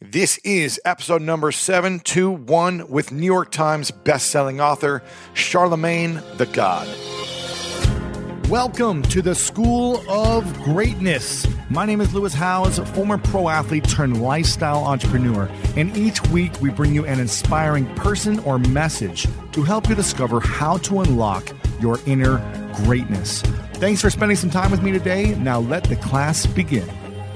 This is episode number 721 with New York Times bestselling author Charlamagne tha God. Welcome to the School of Greatness. My name is Lewis Howes, former pro athlete turned lifestyle entrepreneur, and each week we bring you an inspiring person or message to help you discover how to unlock your inner greatness. Thanks for spending some time with me today. Now let the class begin.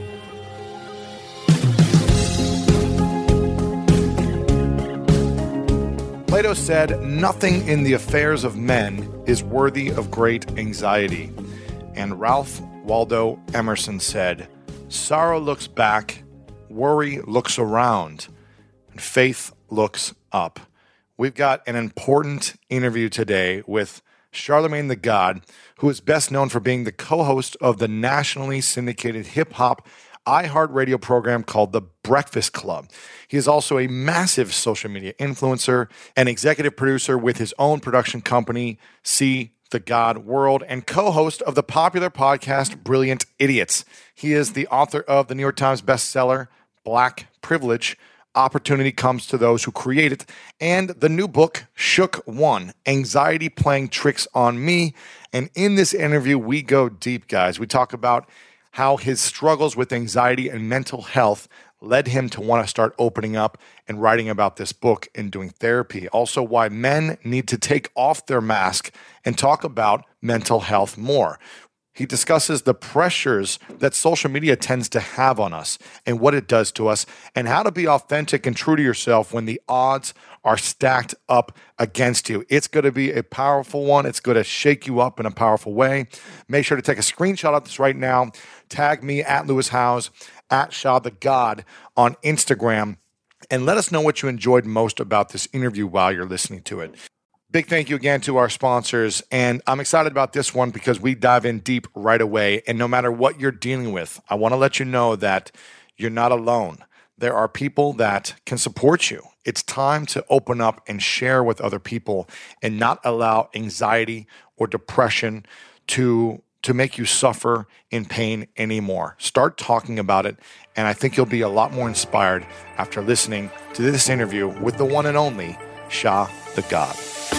Plato said, "Nothing in the affairs of men is worthy of great anxiety." And Ralph Waldo Emerson said, "Sorrow looks back, worry looks around, and faith looks up." We've got an important interview today with Charlamagne tha God, who is best known for being the co-host of the nationally syndicated hip-hop iHeartRadio program called The Breakfast Club. He is also a massive social media influencer and executive producer with his own production company, See the God World, and co-host of the popular podcast Brilliant Idiots. He is the author of the New York Times bestseller, Black Privilege, Opportunity Comes to Those Who Create It, and the new book, Shook One, Anxiety Playing Tricks on Me. And in this interview, we go deep, guys. We talk about how his struggles with anxiety and mental health led him to want to start opening up and writing about this book and doing therapy. Also, why men need to take off their mask and talk about mental health more. He discusses the pressures that social media tends to have on us and what it does to us, and how to be authentic and true to yourself when the odds are stacked up against you. It's going to be a powerful one. It's going to shake you up in a powerful way. Make sure to take a screenshot of this right now. Tag me at Lewis Howes, at Shah the God on Instagram, and let us know what you enjoyed most about this interview while you're listening to it. Big thank you again to our sponsors, and I'm excited about this one because we dive in deep right away, and no matter what you're dealing with, I want to let you know that you're not alone. There are people that can support you. It's time to open up and share with other people and not allow anxiety or depression to make you suffer in pain anymore. Start talking about it, and I think you'll be a lot more inspired after listening to this interview with the one and only Shah the God.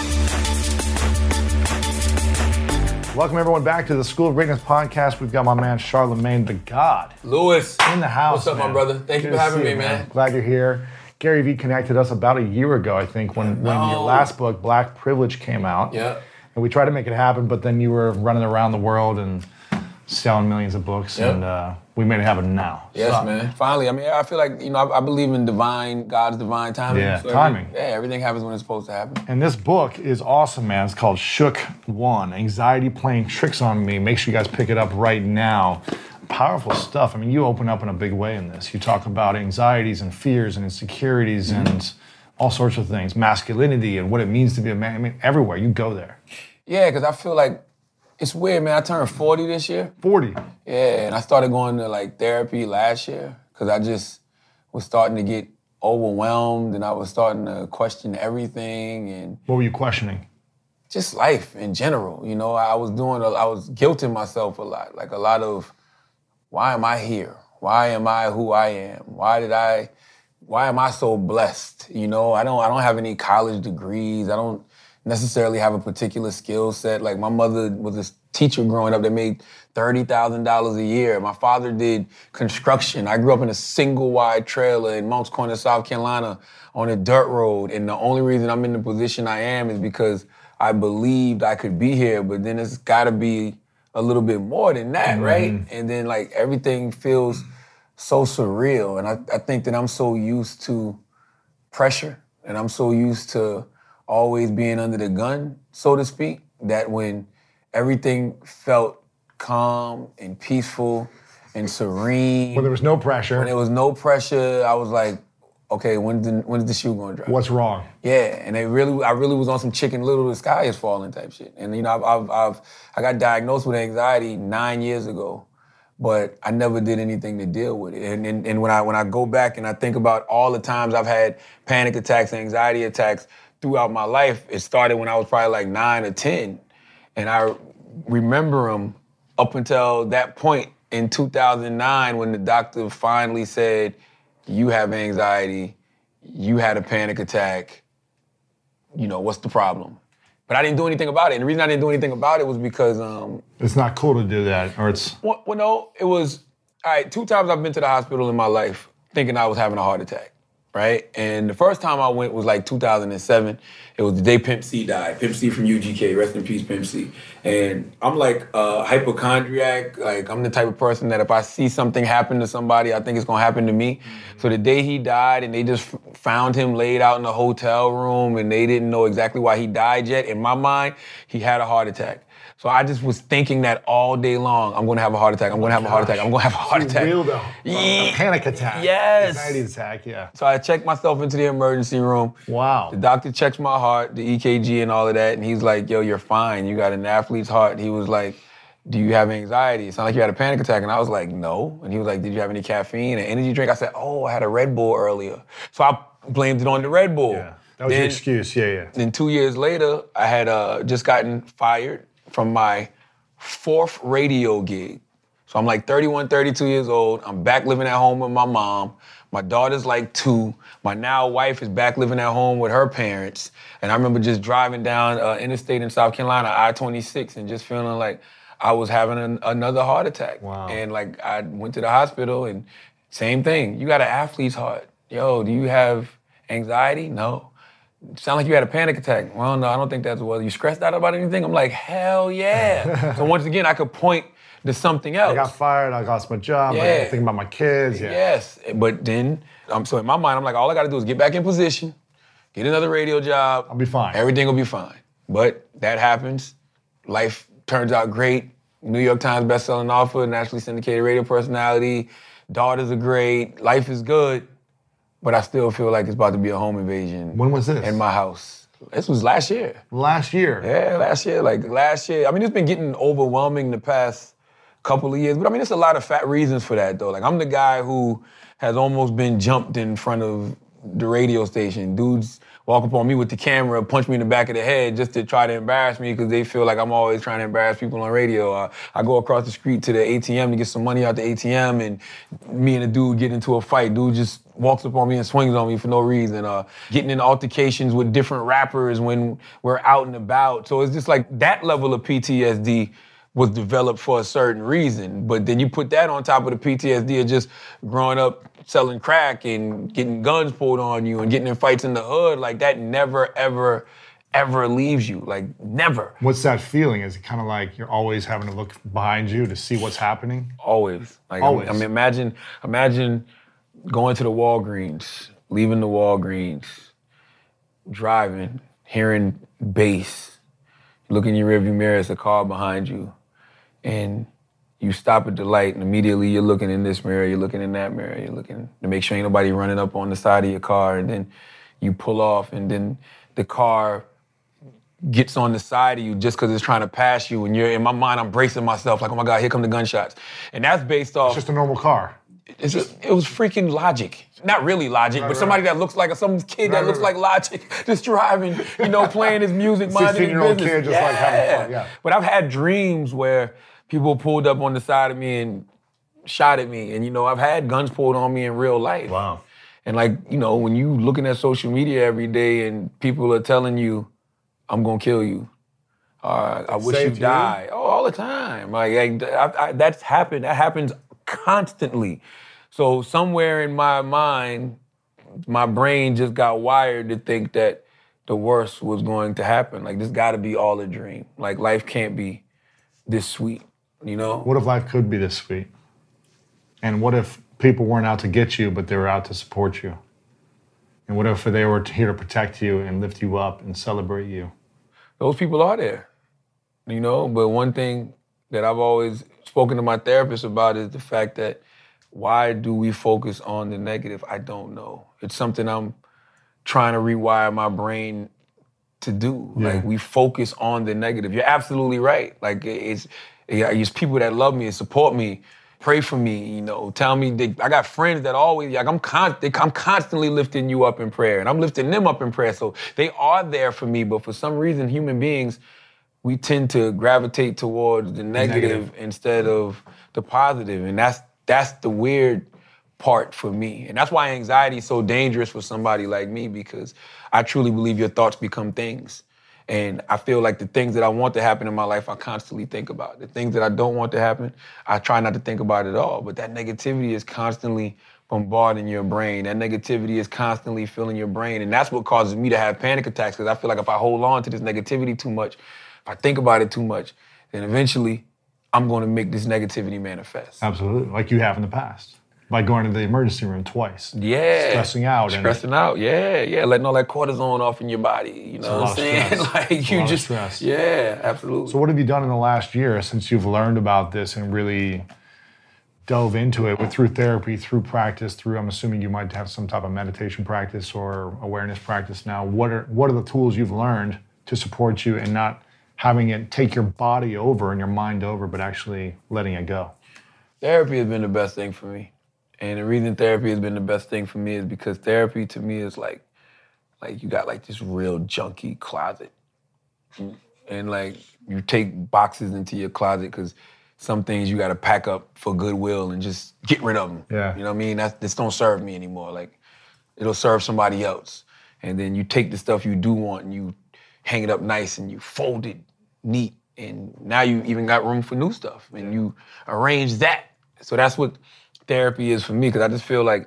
Welcome, everyone, back to the School of Greatness podcast. We've got my man, Charlamagne tha God. Lewis. In the house, What's up, man. my brother? Thank you for having me, man. Glad you're here. Gary Vee connected us about a year ago, I think, when your last book, Black Privilege, came out. Yeah. And we tried to make it happen, but then you were running around the world and selling millions of books, and we made it happen now. Yes, man. Finally. I mean, I feel like, I believe in God's divine timing. Yeah, timing. Everything happens when it's supposed to happen. And this book is awesome, man. It's called Shook One, Anxiety Playing Tricks on Me. Make sure you guys pick it up right now. Powerful stuff. I mean, you open up in a big way in this. You talk about anxieties and fears and insecurities and all sorts of things, masculinity and what it means to be a man. I mean, everywhere you go there. Yeah, because I feel like it's weird, man. I turned 40 this year. 40? Yeah, and I started going to therapy last year because I just was starting to get overwhelmed and I was starting to question everything. And what were you questioning? Just life in general. I was guilting myself a lot. Like a lot of, why am I here? Why am I who I am? Why am I so blessed? I don't have any college degrees. I don't necessarily have a particular skill set. Like my mother was a teacher growing up that made $30,000 a year. My father did construction. I grew up in a single wide trailer in Moncks Corner, South Carolina on a dirt road. And the only reason I'm in the position I am is because I believed I could be here, but then it's gotta be a little bit more than that, right? And then everything feels so surreal. And I think that I'm so used to pressure and I'm so used to always being under the gun, so to speak, that when everything felt calm and peaceful and serene. When there was no pressure. When there was no pressure, I was like, okay, when's the shoe gonna drop? What's wrong? Yeah, and I really was on some Chicken Little, the sky is falling type shit. And I got diagnosed with anxiety 9 years ago, but I never did anything to deal with it. And when I go back and I think about all the times I've had panic attacks, anxiety attacks throughout my life, it started when I was probably 9 or 10. And I remember them up until that point in 2009 when the doctor finally said, you have anxiety, you had a panic attack, what's the problem? But I didn't do anything about it. And the reason I didn't do anything about it was because... it's not cool to do that, or it's... Well, no, it was... All right, 2 times I've been to the hospital in my life thinking I was having a heart attack. Right? And the first time I went was like 2007. It was the day Pimp C died. Pimp C from UGK, rest in peace, Pimp C. And I'm like a hypochondriac. Like, I'm the type of person that if I see something happen to somebody, I think it's gonna happen to me. Mm-hmm. So the day he died and they just found him laid out in a hotel room and they didn't know exactly why he died yet, in my mind, he had a heart attack. So I just was thinking that all day long. I'm going to have a heart attack. I'm going to have a heart attack. I'm going to have a heart attack. Real though. A panic attack. Yes. Anxiety attack, yeah. So I checked myself into the emergency room. Wow. The doctor checks my heart, the EKG and all of that, and he's like, yo, you're fine. You got an athlete's heart. He was like, do you have anxiety? It sounded like you had a panic attack. And I was like, no. And he was like, did you have any caffeine, an energy drink? I said, oh, I had a Red Bull earlier. So I blamed it on the Red Bull. Yeah, that was your excuse, yeah. Then 2 years later, I had just gotten fired from my 4th radio gig. So I'm like 31, 32 years old. I'm back living at home with my mom. My daughter's like 2. My now wife is back living at home with her parents. And I remember just driving down interstate in South Carolina, I-26, and just feeling like I was having another heart attack. Wow. And like I went to the hospital and same thing. You got an athlete's heart. Yo, do you have anxiety? No. Sound like you had a panic attack. Well, no, I don't think that's well. You stressed out about anything? I'm like, hell yeah. So once again, I could point to something else. I got fired, I lost my job, I was thinking about my kids. Yeah. Yes, but then, so in my mind, I'm like, all I gotta do is get back in position, get another radio job. I'll be fine. Everything will be fine. But that happens. Life turns out great. New York Times bestselling author, nationally syndicated radio personality. Daughters are great. Life is good. But I still feel like it's about to be a home invasion. When was this? In my house. This was last year. Last year? Yeah, last year. I mean, it's been getting overwhelming the past couple of years. But I mean, there's a lot of fat reasons for that, though. Like, I'm the guy who has almost been jumped in front of the radio station. Dudes walk up on me with the camera, punch me in the back of the head just to try to embarrass me because they feel like I'm always trying to embarrass people on radio. I go across the street to the ATM to get some money out the ATM, and me and a dude get into a fight. Dude just walks up on me and swings on me for no reason. Getting in altercations with different rappers when we're out and about. So it's just like that level of PTSD was developed for a certain reason. But then you put that on top of the PTSD of just growing up selling crack and getting guns pulled on you and getting in fights in the hood, like that never, ever, ever leaves you. Like, never. What's that feeling? Is it kind of like you're always having to look behind you to see what's happening? Always. Like, always. I mean, imagine going to the Walgreens, leaving the Walgreens, driving, hearing bass, look in your rearview mirror, it's a car behind you, and you stop at the light, and immediately you're looking in this mirror, you're looking in that mirror, you're looking to make sure ain't nobody running up on the side of your car, and then you pull off, and then the car gets on the side of you just because it's trying to pass you, and in my mind, I'm bracing myself like, oh my God, here come the gunshots. And that's based off... It's just a normal car. It was freaking Logic. Not really Logic, but somebody that looks like some kid that looks like Logic, just driving, playing his music, minding his business. 16-year-old kid just like having fun, yeah. But I've had dreams where people pulled up on the side of me and shot at me. And, I've had guns pulled on me in real life. Wow. And when you looking at social media every day and people are telling you, I'm going to kill you. I wish you die. Oh, all the time. That's happened. That happens constantly. So somewhere in my mind, my brain just got wired to think that the worst was going to happen. Like, this got to be all a dream. Like, life can't be this sweet, What if life could be this sweet? And what if people weren't out to get you, but they were out to support you? And what if they were here to protect you and lift you up and celebrate you? Those people are there, But one thing that I've always spoken to my therapist about is the fact that why do we focus on the negative? I don't know. It's something I'm trying to rewire my brain to do. Yeah. Like, we focus on the negative. You're absolutely right. Like, it's people that love me and support me, pray for me, tell me. I got friends that always, like, I'm constantly lifting you up in prayer, and I'm lifting them up in prayer. So they are there for me, but for some reason, human beings, we tend to gravitate towards the negative instead of the positive. And that's the weird part for me. And that's why anxiety is so dangerous for somebody like me, because I truly believe your thoughts become things. And I feel like the things that I want to happen in my life, I constantly think about. The things that I don't want to happen, I try not to think about at all. But that negativity is constantly bombarding your brain. That negativity is constantly filling your brain. And that's what causes me to have panic attacks, because I feel like if I hold on to this negativity too much, if I think about it too much, then eventually I'm going to make this negativity manifest. Absolutely, like you have in the past. By going to the emergency room twice. Yeah. Stressing out. Stressing out, yeah. Letting all that cortisone off in your body. You know what I'm saying? Like you just, stress. Yeah, absolutely. So what have you done in the last year since you've learned about this and really dove into it through therapy, through practice, through, I'm assuming you might have some type of meditation practice or awareness practice now. What are the tools you've learned to support you and not having it take your body over and your mind over, but actually letting it go? Therapy has been the best thing for me. And the reason therapy has been the best thing for me is because therapy to me is like you got like this real junky closet. And like you take boxes into your closet because some things you got to pack up for goodwill and just get rid of them. Yeah. You know what I mean? This don't serve me anymore. Like it'll serve somebody else. And then you take the stuff you do want and you hang it up nice and you fold it neat. And now you even got room for new stuff and you arrange that. So that's what therapy is for me, because I just feel like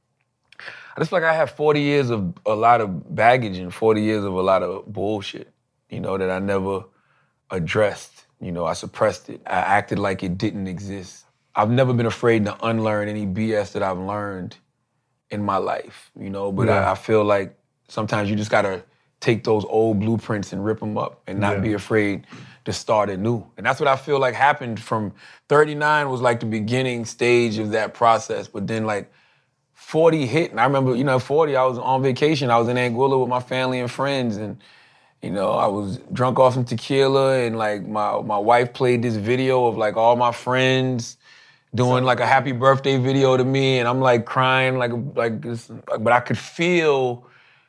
I have 40 years of a lot of baggage and 40 years of a lot of bullshit, you know, that I never addressed. You know, I suppressed it. I acted like it didn't exist. I've never been afraid to unlearn any BS that I've learned in my life, you know, but I feel like sometimes you just gotta take those old blueprints and rip them up and not be afraid to start anew. And that's what I feel like happened from 39 was like the beginning stage of that process. But then like 40 hit. And I remember, 40, I was on vacation. I was in Anguilla with my family and friends. And, I was drunk off some tequila. And like my wife played this video of like all my friends doing like a happy birthday video to me. And I'm like crying like this. But I could feel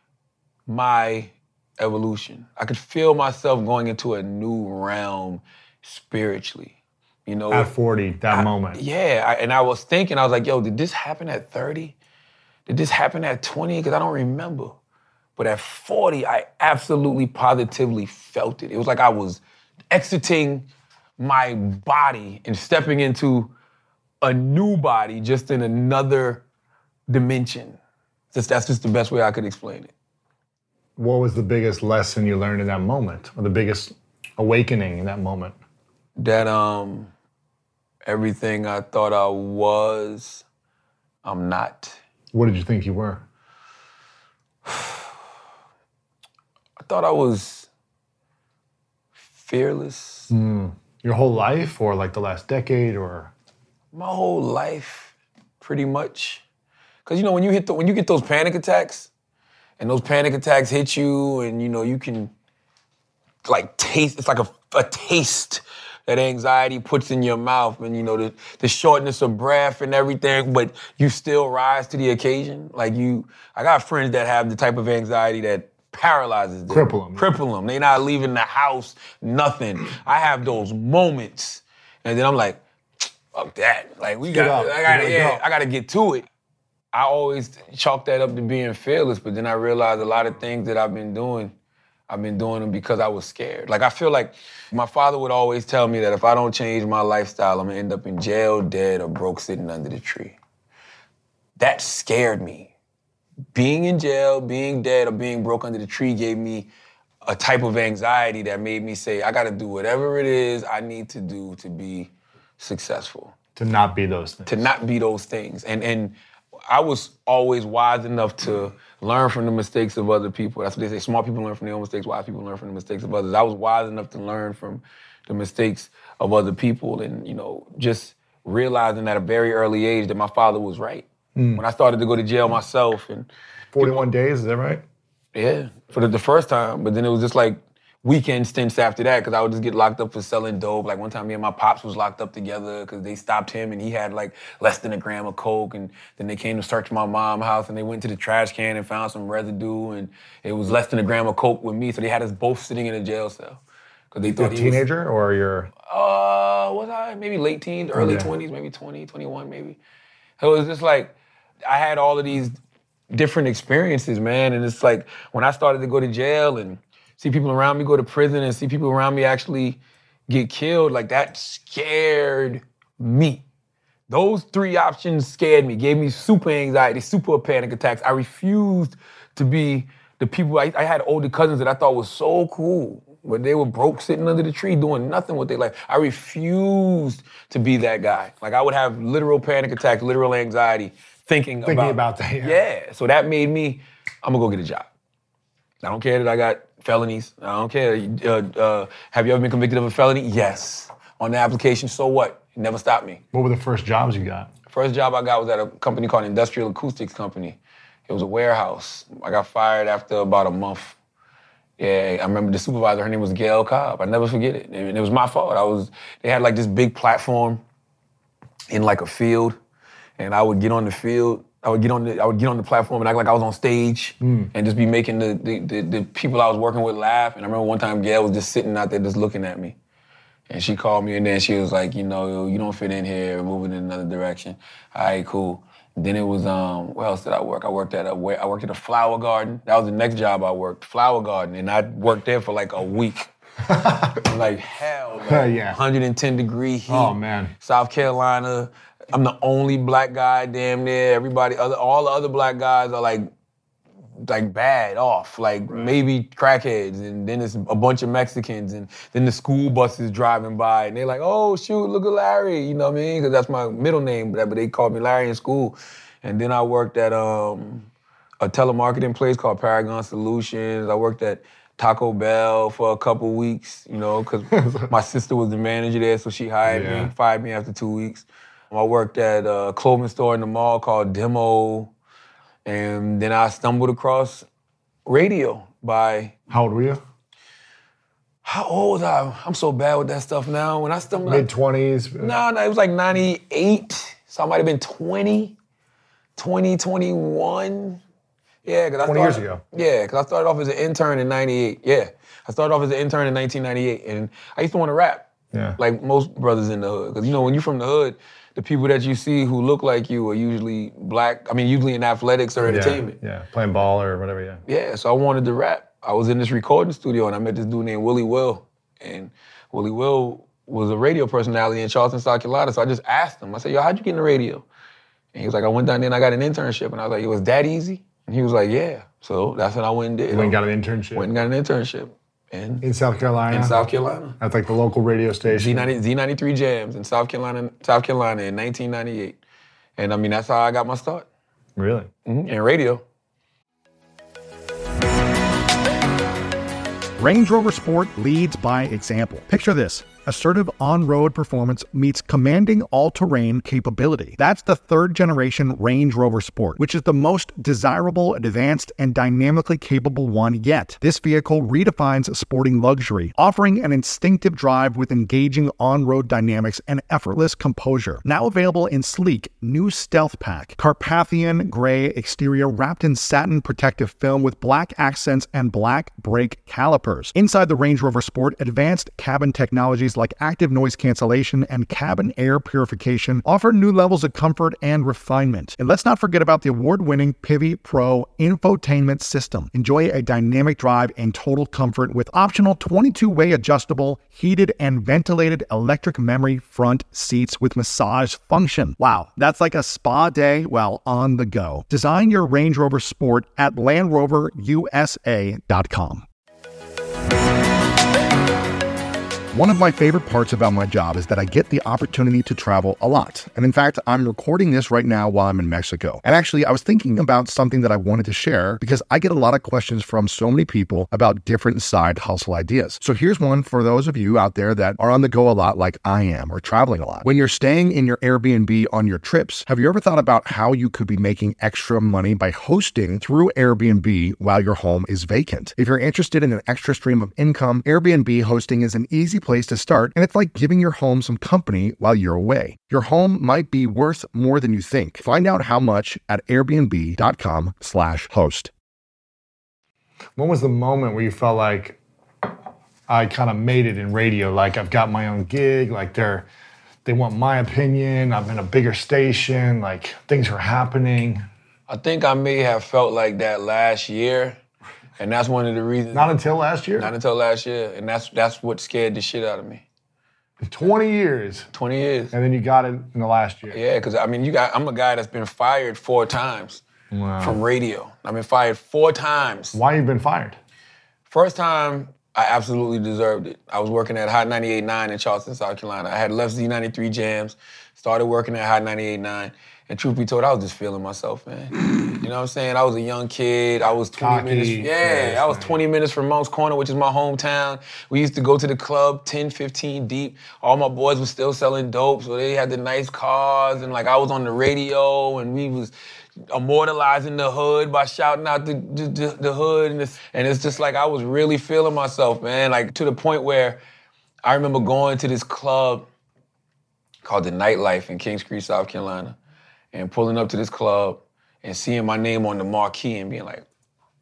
my evolution. I could feel myself going into a new realm spiritually, At 40, that moment. Yeah, and I was thinking, I was like, yo, did this happen at 30? Did this happen at 20? Because I don't remember. But at 40, I absolutely positively felt it. It was like I was exiting my body and stepping into a new body just in another dimension. That's just the best way I could explain it. What was the biggest lesson you learned in that moment, or the biggest awakening in that moment? That everything I thought I was, I'm not. What did you think you were? I thought I was fearless. Your whole life, or like the last decade, or? My whole life, pretty much. Because when you get those panic attacks, and those panic attacks hit you, and you can like taste. It's like a taste that anxiety puts in your mouth, and the shortness of breath and everything. But you still rise to the occasion. Like I got friends that have the type of anxiety that paralyzes them, cripple them. They not leaving the house, nothing. I have those moments, and then I'm like, fuck that. Like I gotta get to it. I always chalk that up to being fearless, but then I realized a lot of things that I've been doing them because I was scared. Like I feel like my father would always tell me that if I don't change my lifestyle, I'm gonna end up in jail, dead, or broke sitting under the tree. That scared me. Being in jail, being dead, or being broke under the tree gave me a type of anxiety that made me say, I gotta do whatever it is I need to do to be successful. To not be those things. To not be those things. And I was always wise enough to learn from the mistakes of other people. That's what they say. Smart people learn from their own mistakes. Wise people learn from the mistakes of others. I was wise enough to learn from the mistakes of other people and, just realizing at a very early age that my father was right. When I started to go to jail myself. And 41 days, is that right? Yeah, for the first time. But then it was just like weekend stints after that because I would just get locked up for selling dope. Like one time me and my pops was locked up together because they stopped him and he had like less than a gram of coke, and then they came to search my mom's house and they went to the trash can and found some residue and it was less than a gram of coke with me, so they had us both sitting in a jail cell. Because they thought he was a teenager or you're? Was I? Maybe late teens, early 20s, maybe 20, 21 maybe. So it was just like, I had all of these different experiences, man. And it's like when I started to go to jail and see people around me go to prison and see people around me actually get killed, like that scared me. Those three options scared me, gave me super anxiety, super panic attacks. I refused to be the people. I had older cousins that I thought was so cool, but they were broke sitting under the tree doing nothing with their life. I refused to be that guy. Like I would have literal panic attacks, literal anxiety, thinking about that. Yeah, so that made me, I'm gonna go get a job. I don't care that I got felonies. I don't care. Have you ever been convicted of a felony? Yes. On the application, so what? It never stopped me. What were the first jobs you got? First job I got was at a company called Industrial Acoustics Company. It was a warehouse. I got fired after about a month. Yeah, I remember the supervisor, her name was Gail Cobb. I never forget it. And it was my fault. They had like this big platform in like a field, and I would get on the field. I would get on the platform and act like I was on stage and just be making the people I was working with laugh. And I remember one time Gail was just sitting out there just looking at me. And she called me and then she was like, you know, you don't fit in here, we're moving in another direction. All right, cool. And then it was, where else did I work? I worked at a flower garden. That was the next job I worked, flower garden. And I worked there for like a week. Like hell, man. Yeah. 110 degree heat. Oh, man. South Carolina. I'm the only black guy damn near. All the other black guys are like bad off, like maybe crackheads, and then it's a bunch of Mexicans, and then the school buses driving by, and they're like, oh shoot, look at Larry, you know what I mean? Because that's my middle name, but they called me Larry in school. And then I worked at a telemarketing place called Paragon Solutions. I worked at Taco Bell for a couple weeks, you know, because my sister was the manager there, so she hired me, fired me after 2 weeks. I worked at a clothing store in the mall called Demo. And then I stumbled across radio by... How old were you? How old was I? I'm so bad with that stuff now. When I stumbled... Mid-20s? No, it was like 98. So I might have been 20, 21. Yeah, because 20 years ago. Yeah, because I started off as an intern in 98. Yeah, I started off as an intern in 1998. And I used to want to rap. Yeah. Like most brothers in the hood. Because, you know, when you're from the hood, the people that you see who look like you are usually black. I mean, usually in athletics or entertainment. Yeah, playing ball or whatever, yeah. Yeah, so I wanted to rap. I was in this recording studio and I met this dude named Willie Will. And Willie Will was a radio personality in Charleston, South Carolina. So I just asked him, I said, yo, how'd you get in the radio? And he was like, I went down there and I got an internship. And I was like, it was that easy? And he was like, yeah. So that's what I went and did. Went and got an internship? Went and got an internship. And in South Carolina? In South Carolina. That's like the local radio station? Z93 Jams in South Carolina in 1998. And I mean, that's how I got my start. Really? Mm-hmm. In radio. Range Rover Sport leads by example. Picture this. Assertive on-road performance meets commanding all-terrain capability. That's the third-generation Range Rover Sport, which is the most desirable, advanced, and dynamically capable one yet. This vehicle redefines sporting luxury, offering an instinctive drive with engaging on-road dynamics and effortless composure. Now available in sleek, new Stealth Pack, Carpathian gray exterior wrapped in satin protective film with black accents and black brake calipers. Inside the Range Rover Sport, advanced cabin technologies like active noise cancellation and cabin air purification offer new levels of comfort and refinement. And let's not forget about the award-winning Pivi Pro infotainment system. Enjoy a dynamic drive in total comfort with optional 22-way adjustable, heated and ventilated electric memory front seats with massage function. Wow, that's like a spa day while on the go. Design your Range Rover Sport at LandRoverUSA.com. One of my favorite parts about my job is that I get the opportunity to travel a lot. And in fact, I'm recording this right now while I'm in Mexico. And actually, I was thinking about something that I wanted to share because I get a lot of questions from so many people about different side hustle ideas. So here's one for those of you out there that are on the go a lot like I am or traveling a lot. When you're staying in your Airbnb on your trips, have you ever thought about how you could be making extra money by hosting through Airbnb while your home is vacant? If you're interested in an extra stream of income, Airbnb hosting is an easy place to start, and it's like giving your home some company while you're away. Your home might be worth more than you think. Find out how much at airbnb.com/host. When was the moment where you felt like I kind of made it in radio? Like I've got my own gig, like they want my opinion, I'm in a bigger station, like things are happening. I think I may have felt like that last year, and that's one of the reasons. Not until last year? Not until last year, and that's what scared the shit out of me. 20 years. 20 years. And then you got it in the last year. Yeah, because I'm a guy that's been fired 4 times from radio. I've been fired 4 times. Why you been fired? First time, I absolutely deserved it. I was working at Hot 98.9 in Charleston, South Carolina. I had left Z93 Jams, started working at Hot 98.9, and truth be told, I was just feeling myself, man. You know what I'm saying? I was a young kid. I was 20 minutes. Yeah, I was 20 minutes from Monk's Corner, which is my hometown. We used to go to the club 10, 15 deep. All my boys were still selling dope, so they had the nice cars, and like I was on the radio, and we was immortalizing the hood by shouting out the hood, and it's just like I was really feeling myself, man. Like to the point where I remember going to this club called the Nightlife in Kings Creek, South Carolina, and pulling up to this club and seeing my name on the marquee and being like,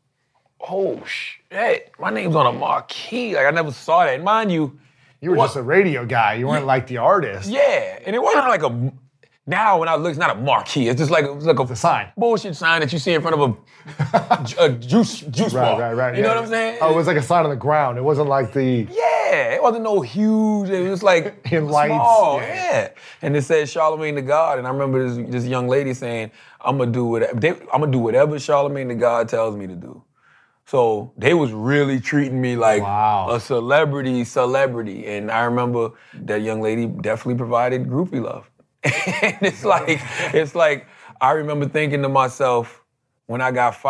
oh shit, my name's on a marquee. Like I never saw that. And mind you, you were just a radio guy. You weren't like the artist. Yeah, and it wasn't like a. Now, when I look, it's not a marquee. It's just like a sign. Bullshit sign that you see in front of a juice bar. Right. You know what I'm saying? Oh, it was like a sign on the ground. It wasn't like the... Yeah, it wasn't no huge. It was like in lights. Small. Yeah. And it said Charlamagne the God. And I remember this young lady saying, I'm gonna do whatever Charlamagne the God tells me to do. So they was really treating me like a celebrity. And I remember that young lady definitely provided groupie love. And it's like I remember thinking to myself, when I got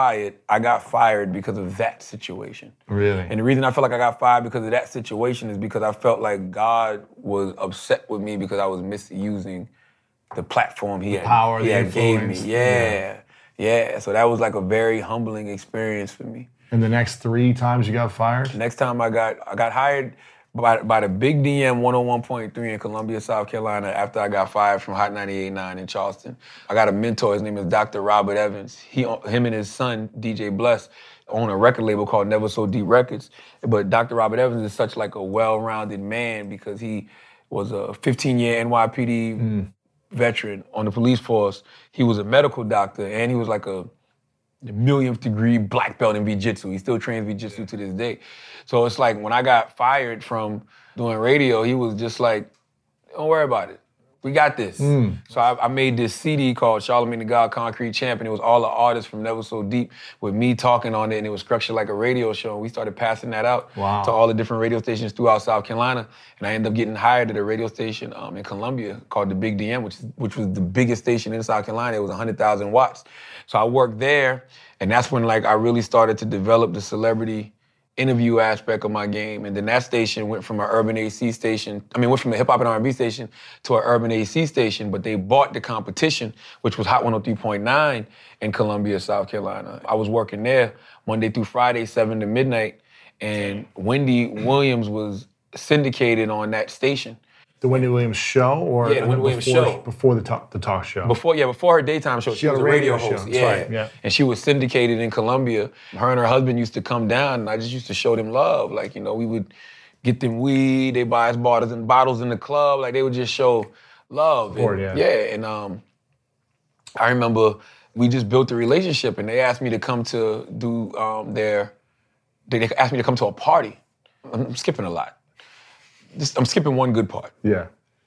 fired because of that situation. Really? And the reason I felt like I got fired because of that situation is because I felt like God was upset with me because I was misusing the platform he had gave me. Yeah. So that was like a very humbling experience for me. And the next 3 times you got fired? The next time I got hired by the Big DM 101.3 in Columbia, South Carolina, after I got fired from Hot 98.9 in Charleston. I got a mentor, his name is Dr. Robert Evans. Him and his son, DJ Bless, own a record label called Never So Deep Records. But Dr. Robert Evans is such like a well-rounded man because he was a 15-year NYPD veteran on the police force. He was a medical doctor, and he was like a millionth degree black belt in Jiu-Jitsu. He still trains Jiu-Jitsu to this day. So it's like when I got fired from doing radio, he was just like, don't worry about it. We got this. So I made this CD called Charlamagne the God Concrete Champ, and it was all the artists from Never So Deep with me talking on it, and it was structured like a radio show. And we started passing that out to all the different radio stations throughout South Carolina. And I ended up getting hired at a radio station in Columbia called the Big DM, which was the biggest station in South Carolina. It was 100,000 watts. So I worked there, and that's when like I really started to develop the celebrity interview aspect of my game. And then that station went from an urban AC station, went from a hip hop and R&B station to an urban AC station, but they bought the competition, which was Hot 103.9 in Columbia, South Carolina. I was working there Monday through Friday, 7 to midnight, and Wendy Williams was syndicated on that station. The Wendy Williams show, or the Wendy Williams show before the talk show. Before her daytime show, she was a radio host. Show. Yeah, and she was syndicated in Columbia. Her and her husband used to come down, and I just used to show them love. Like we would get them weed, they buy us bottles in the club. Like they would just show love. And I remember we just built a relationship, and they asked me to come to do They asked me to come to a party. I'm skipping a lot. I'm skipping one good part. Yeah.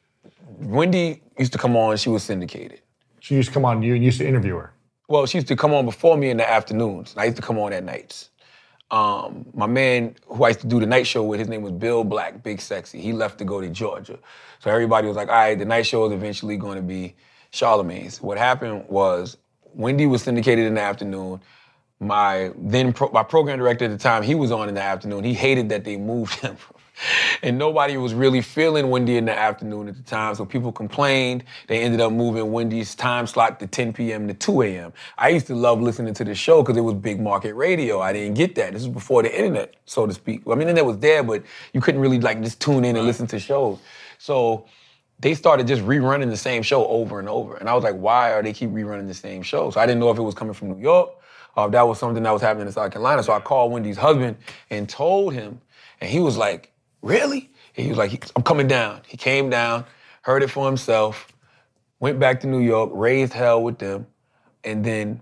Wendy used to come on, she was syndicated. She used to come on, you used to interview her? Well, she used to come on before me in the afternoons, and I used to come on at nights. My man who I used to do the night show with, his name was Bill Black, Big Sexy. He left to go to Georgia. So everybody was like, all right, the night show is eventually going to be Charlamagne's. What happened was Wendy was syndicated in the afternoon. My program director at the time, he was on in the afternoon. He hated that they moved him. And nobody was really feeling Wendy in the afternoon at the time, so people complained. They ended up moving Wendy's time slot to 10 p.m. to 2 a.m. I used to love listening to the show because it was big market radio. I didn't get that. This was before the internet, so to speak. The internet was there, but you couldn't really just tune in and listen to shows. So they started just rerunning the same show over and over. And I was like, why are they keep rerunning the same show? So I didn't know if it was coming from New York or if that was something that was happening in South Carolina. So I called Wendy's husband and told him, and he was like, really? And he was like, I'm coming down. He came down, heard it for himself, went back to New York, raised hell with them, and then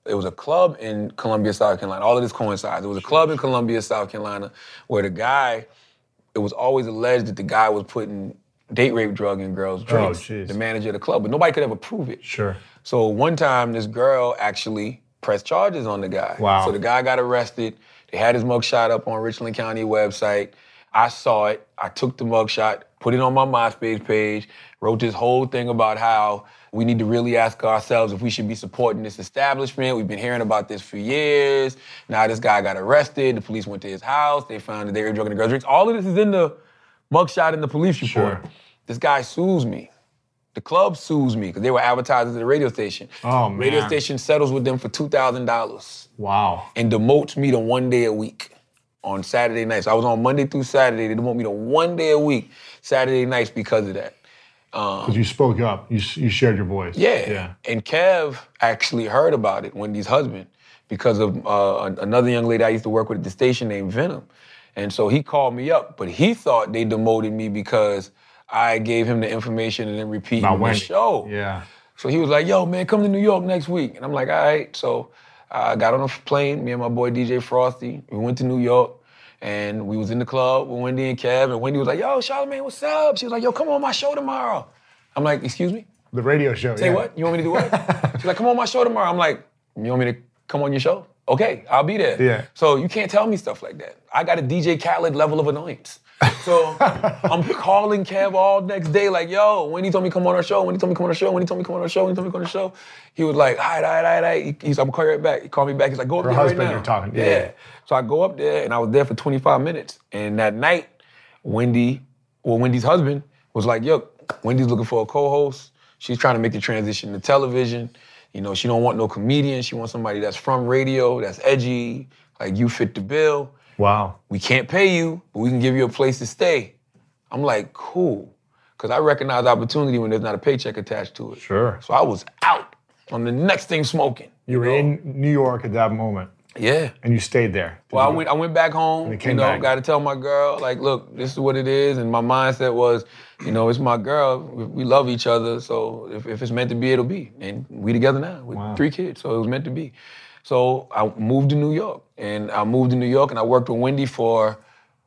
It was a club in Columbia, South Carolina. All of this coincides. It was a club in Columbia, South Carolina, where the guy, it was always alleged that the guy was putting date rape drug in girls' drinks, the manager of the club, but nobody could ever prove it. Sure. So one time, this girl actually pressed charges on the guy. Wow. So the guy got arrested. They had his mugshot up on Richland County website. I saw it. I took the mugshot, put it on my MySpace page, wrote this whole thing about how we need to really ask ourselves if we should be supporting this establishment. We've been hearing about this for years. Now this guy got arrested. The police went to his house. They found that they were drugging the girls' drinks. All of this is in the mugshot in the police report. Sure. This guy sues me. The club sues me because they were advertisers at the radio station. Oh, man. Radio station settles with them for $2,000 Wow. and demotes me to 1 day a week on Saturday nights. I was on Monday through Saturday. They demote me to 1 day a week, Saturday nights because of that. Because you spoke up. You shared your voice. Yeah. And Kev actually heard about it, Wendy's husband, because of another young lady I used to work with at the station named Venom. And so he called me up, but he thought they demoted me because I gave him the information and then repeated the show. Yeah. So he was like, yo, man, come to New York next week. And I'm like, all right. So I got on a plane, me and my boy DJ Frosty. We went to New York, and we was in the club with Wendy and Kev, and Wendy was like, yo, Charlamagne, what's up? She was like, yo, come on my show tomorrow. I'm like, excuse me? The radio show, Say what? You want me to do what? She's like, come on my show tomorrow. I'm like, you want me to come on your show? Okay, I'll be there. Yeah. So you can't tell me stuff like that. I got a DJ Khaled level of annoyance. So I'm calling Kev all next day like, yo, Wendy told me come on our show, Wendy told me come on our show, Wendy told me come on our show, Wendy told me come on our show. He was like, all right. He's I'm gonna call you right back. He called me back. He's like, go up Her there right husband now. you're talking. Yeah. So I go up there and I was there for 25 minutes. And that night, Wendy's husband was like, yo, Wendy's looking for a co-host. She's trying to make the transition to television. You know, she don't want no comedian. She wants somebody that's from radio, that's edgy, like you fit the bill. Wow. We can't pay you, but we can give you a place to stay. I'm like, cool. Because I recognize opportunity when there's not a paycheck attached to it. Sure. So I was out on the next thing smoking. You were in New York at that moment. Yeah. And you stayed there. Well, I went back home, got to tell my girl, like, look, this is what it is. And my mindset was, it's my girl. We love each other. So if it's meant to be, it'll be. And we together now with 3 kids. So it was meant to be. So I moved to New York. And I worked with Wendy for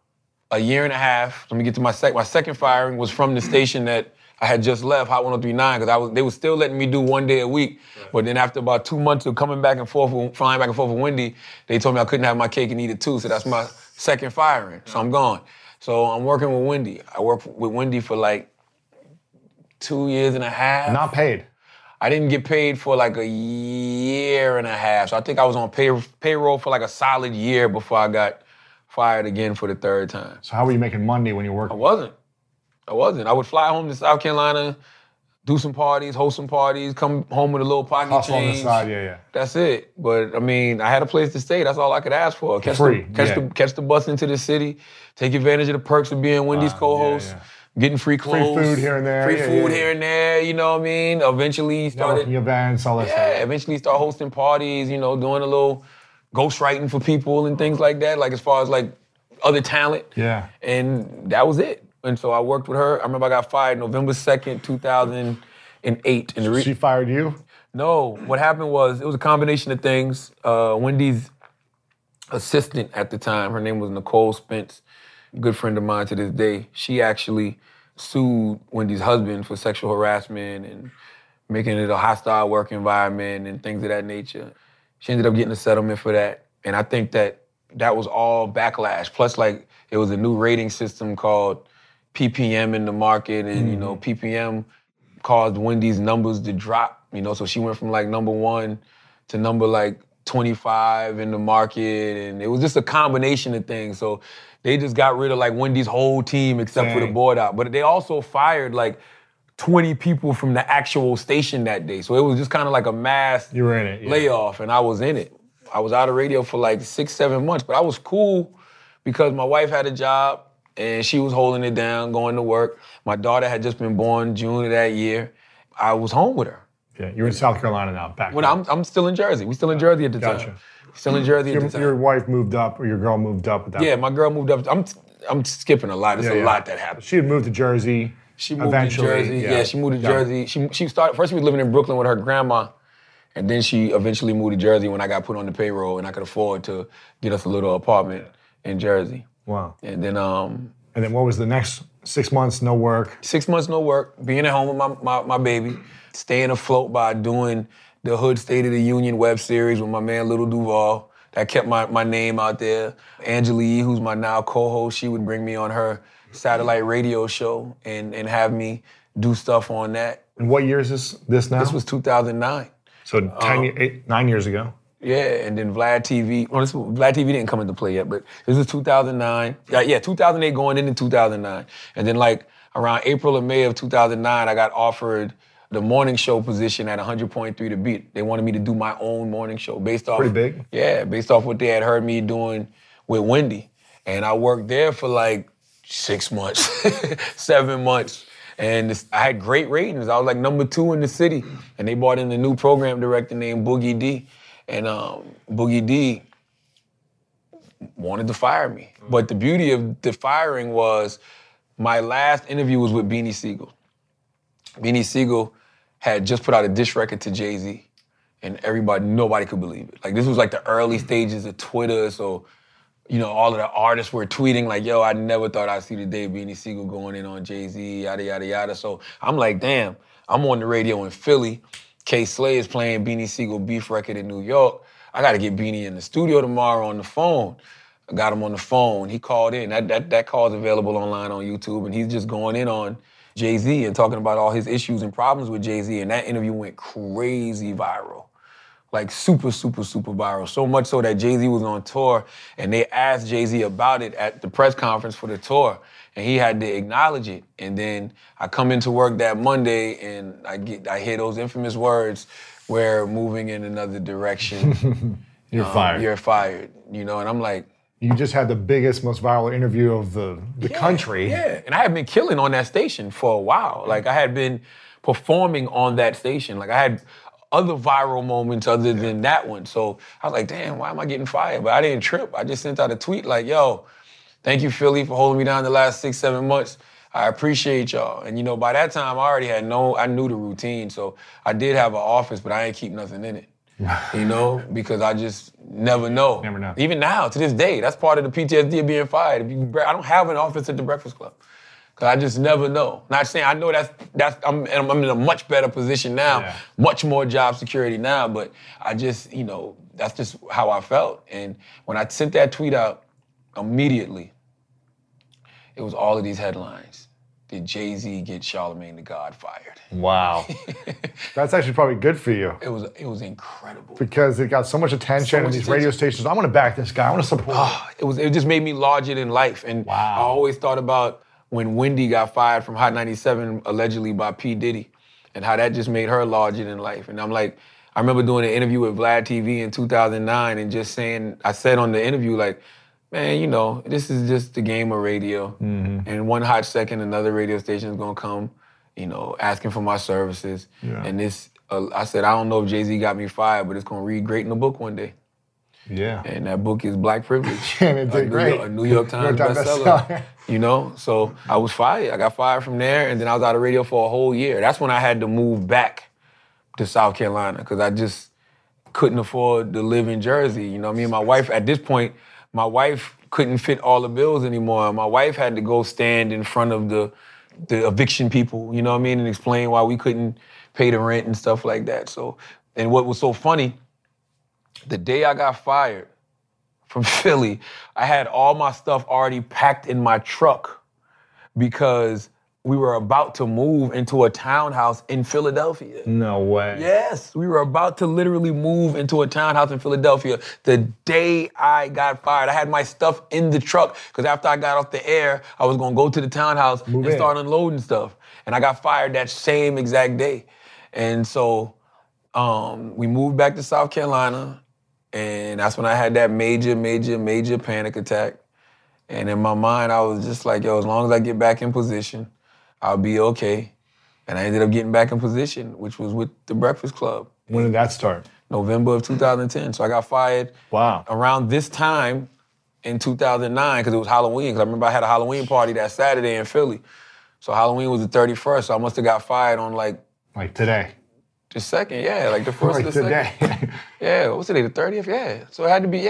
a year and a half. Let me get to my second firing was from the station that I had just left, Hot 103.9, because they were still letting me do 1 day a week. Right. But then after about 2 months of flying back and forth with Wendy, they told me I couldn't have my cake and eat it too. So that's my second firing. So I'm gone. So I'm working with Wendy. I worked with Wendy for like 2 years and a half. Not paid. I didn't get paid for like a year and a half. So I think I was on payroll for like a solid year before I got fired again for the third time. So how were you making money when you worked? I wasn't. I would fly home to South Carolina, do some parties, host some parties, come home with a little pocket Hustle change. on the side, yeah. That's it. But I mean, I had a place to stay. That's all I could ask for. Catch the bus into the city, take advantage of the perks of being Wendy's co-host, getting free clothes. Free food here and there. Here and there, you know what I mean? Eventually started... Networking events, all that stuff. Yeah, eventually start hosting parties, doing a little ghostwriting for people and things like that, like as far as like other talent. Yeah. And that was it. And so I worked with her. I remember I got fired November 2nd, 2008. She fired you? No. What happened was, it was a combination of things. Wendy's assistant at the time, her name was Nicole Spence, a good friend of mine to this day. She actually sued Wendy's husband for sexual harassment and making it a hostile work environment and things of that nature. She ended up getting a settlement for that. And I think that was all backlash. Plus, like, it was a new rating system called PPM in the market, and PPM caused Wendy's numbers to drop. So she went from like number 1 to number like 25 in the market, and it was just a combination of things. So they just got rid of like Wendy's whole team except for the board out. But they also fired like 20 people from the actual station that day. So it was just kind of like a mass layoff, and I was in it. I was out of radio for like 6-7 months, but I was cool because my wife had a job. And she was holding it down, going to work. My daughter had just been born June of that year. I was home with her. Yeah, you're in South Carolina now, back when I'm still in Jersey. We're still in Jersey at the time. Still in Jersey at the time. Your wife moved up, or your girl moved up at that point? My girl moved up. I'm skipping a lot. There's a lot that happened. She had moved to Jersey. She moved to Jersey. Yeah, she moved to Jersey. She started, first she was living in Brooklyn with her grandma. And then she eventually moved to Jersey when I got put on the payroll and I could afford to get us a little apartment in Jersey. Wow. And then And then what was the next 6 months? No work. 6 months, no work, being at home with my baby, staying afloat by doing the Hood State of the Union web series with my man Little Duval. That kept my name out there. Angela Yee, who's my now co-host, she would bring me on her satellite radio show and have me do stuff on that. And what year is this now? This was 2009. So 9 years ago. Yeah, and then Vlad TV. Well, Vlad TV didn't come into play yet, but this was 2009. Yeah, 2008 going into 2009. And then like around April or May of 2009, I got offered the morning show position at 100.3 The Beat. They wanted me to do my own morning show based off... Pretty big. Yeah, based off what they had heard me doing with Wendy. And I worked there for like 6 months, 7 months. And I had great ratings. I was like number 2 in the city. And they brought in a new program director named Boogie D. And Boogie D wanted to fire me. But the beauty of the firing was my last interview was with Beanie Siegel. Beanie Siegel had just put out a diss record to Jay-Z. And nobody could believe it. Like this was like the early stages of Twitter. So, you know, all of the artists were tweeting like, yo, I never thought I'd see the day Beanie Siegel going in on Jay-Z, yada, yada, yada. So I'm like, damn, I'm on the radio in Philly. K-Slay is playing Beanie Siegel Beef record in New York. I got to get Beanie in the studio tomorrow on the phone. I got him on the phone. He called in. That call's available online on YouTube, and he's just going in on Jay-Z and talking about all his issues and problems with Jay-Z, and that interview went crazy viral. Like super, super, super viral. So much so that Jay-Z was on tour, and they asked Jay-Z about it at the press conference for the tour, and he had to acknowledge it. And then I come into work that Monday, and I hear those infamous words, "We're moving in another direction." You're fired. You're fired. You know, and I'm like, you just had the biggest, most viral interview of the country. Yeah, and I had been killing on that station for a while. Like I had been performing on that station. Like I had other viral moments other than that one. So I was like, damn, why am I getting fired? But I didn't trip. I just sent out a tweet like, yo, thank you, Philly, for holding me down the last 6, 7 months. I appreciate y'all. And you know, by that time, I knew the routine. So I did have an office, but I ain't keep nothing in it. You know, because I just never know. Never know. Even now, to this day, that's part of the PTSD of being fired. I don't have an office at the Breakfast Club. Cause I just never know. Not saying I know I'm in a much better position now, much more job security now, but I just, you know, that's just how I felt. And when I sent that tweet out, immediately, it was all of these headlines. Did Jay-Z get Charlamagne the God fired? Wow. That's actually probably good for you. It was incredible. Because it got so much attention and these radio stations. I want to back this guy. I want to support him. It just made me larger than life. And I always thought about when Wendy got fired from Hot 97, allegedly by P. Diddy, and how that just made her larger than life. And I'm like, I remember doing an interview with Vlad TV in 2009 and just saying, I said on the interview, like, man, you know, this is just the game of radio. Mm-hmm. And one hot second, another radio station is gonna come, you know, asking for my services. Yeah. And this, I said, I don't know if Jay-Z got me fired, but it's gonna read great in the book one day. Yeah. And that book is Black Privilege. And it did great. A New York Times bestseller. You know, so I was fired. I got fired from there, and then I was out of radio for a whole year. That's when I had to move back to South Carolina, because I just couldn't afford to live in Jersey. You know, me and my wife, at this point, my wife couldn't fit all the bills anymore. My wife had to go stand in front of the eviction people, you know what I mean, and explain why we couldn't pay the rent and stuff like that. So, and what was so funny, the day I got fired from Philly, I had all my stuff already packed in my truck because we were about to move into a townhouse in Philadelphia. No way. Yes, we were about to literally move into a townhouse in Philadelphia the day I got fired. I had my stuff in the truck because after I got off the air, I was gonna go to the townhouse and start unloading stuff. And I got fired that same exact day. And so we moved back to South Carolina, and that's when I had that major, major, major panic attack. And in my mind, I was just like, yo, as long as I get back in position, I'll be okay. And I ended up getting back in position, which was with the Breakfast Club. When did that start? November of 2010. So I got fired around this time in 2009 because it was Halloween. Because I remember I had a Halloween party that Saturday in Philly. So Halloween was the 31st. So I must have got fired on like today. The second, yeah, like the first Like or the today. second. Yeah, what's today, the 30th? Yeah, so it had to be,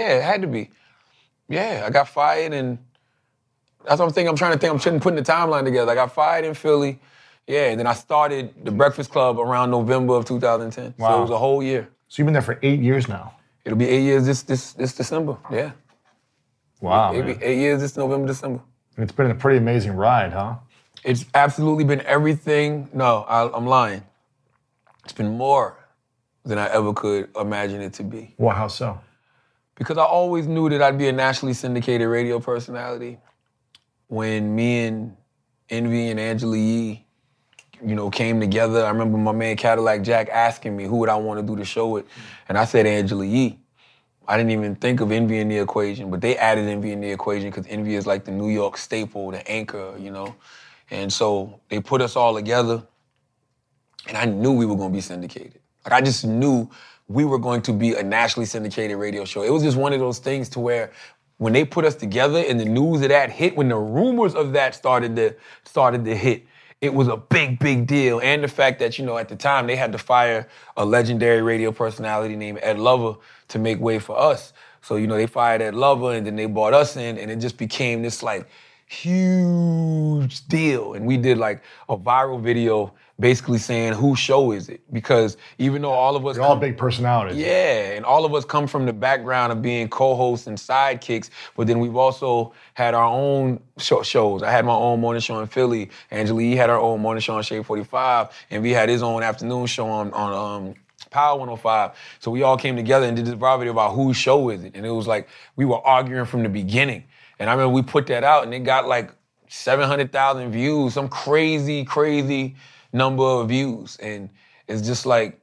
Yeah, I got fired and that's what I'm thinking. I'm trying to think. I'm putting the timeline together. I got fired in Philly. Yeah, and then I started the Breakfast Club around November of 2010. Wow. So it was a whole year. So you've been there for 8 years now. It'll be 8 years this December. Yeah. Wow, It'll be man. 8 years this November, December. And it's been a pretty amazing ride, huh? It's absolutely been everything. No, I'm lying. It's been more than I ever could imagine it to be. Well, how so? Because I always knew that I'd be a nationally syndicated radio personality. When me and Envy and Angela Yee, came together, I remember my man Cadillac Jack asking me who would I want to do the show with, and I said Angela Yee. I didn't even think of Envy in the equation, but they added Envy in the equation because Envy is like the New York staple, the anchor, And so they put us all together, and I knew we were going to be syndicated. Like, I just knew we were going to be a nationally syndicated radio show. It was just one of those things to where when they put us together and the news of that hit, when the rumors of that started to hit, it was a big, big deal. And the fact that, at the time they had to fire a legendary radio personality named Ed Lover to make way for us. So, they fired Ed Lover and then they brought us in and it just became this like huge deal. And we did like a viral video basically saying, whose show is it? Because even though all of us— You're all big personalities. Yeah, and all of us come from the background of being co-hosts and sidekicks, but then we've also had our own shows. I had my own morning show in Philly. Angela Yee had her own morning show on Shade 45, and we had his own afternoon show on Power 105. So we all came together and did this viral video about whose show is it? And it was like we were arguing from the beginning. And I remember we put that out and it got like 700,000 views, some crazy, crazy number of views. And it's just like,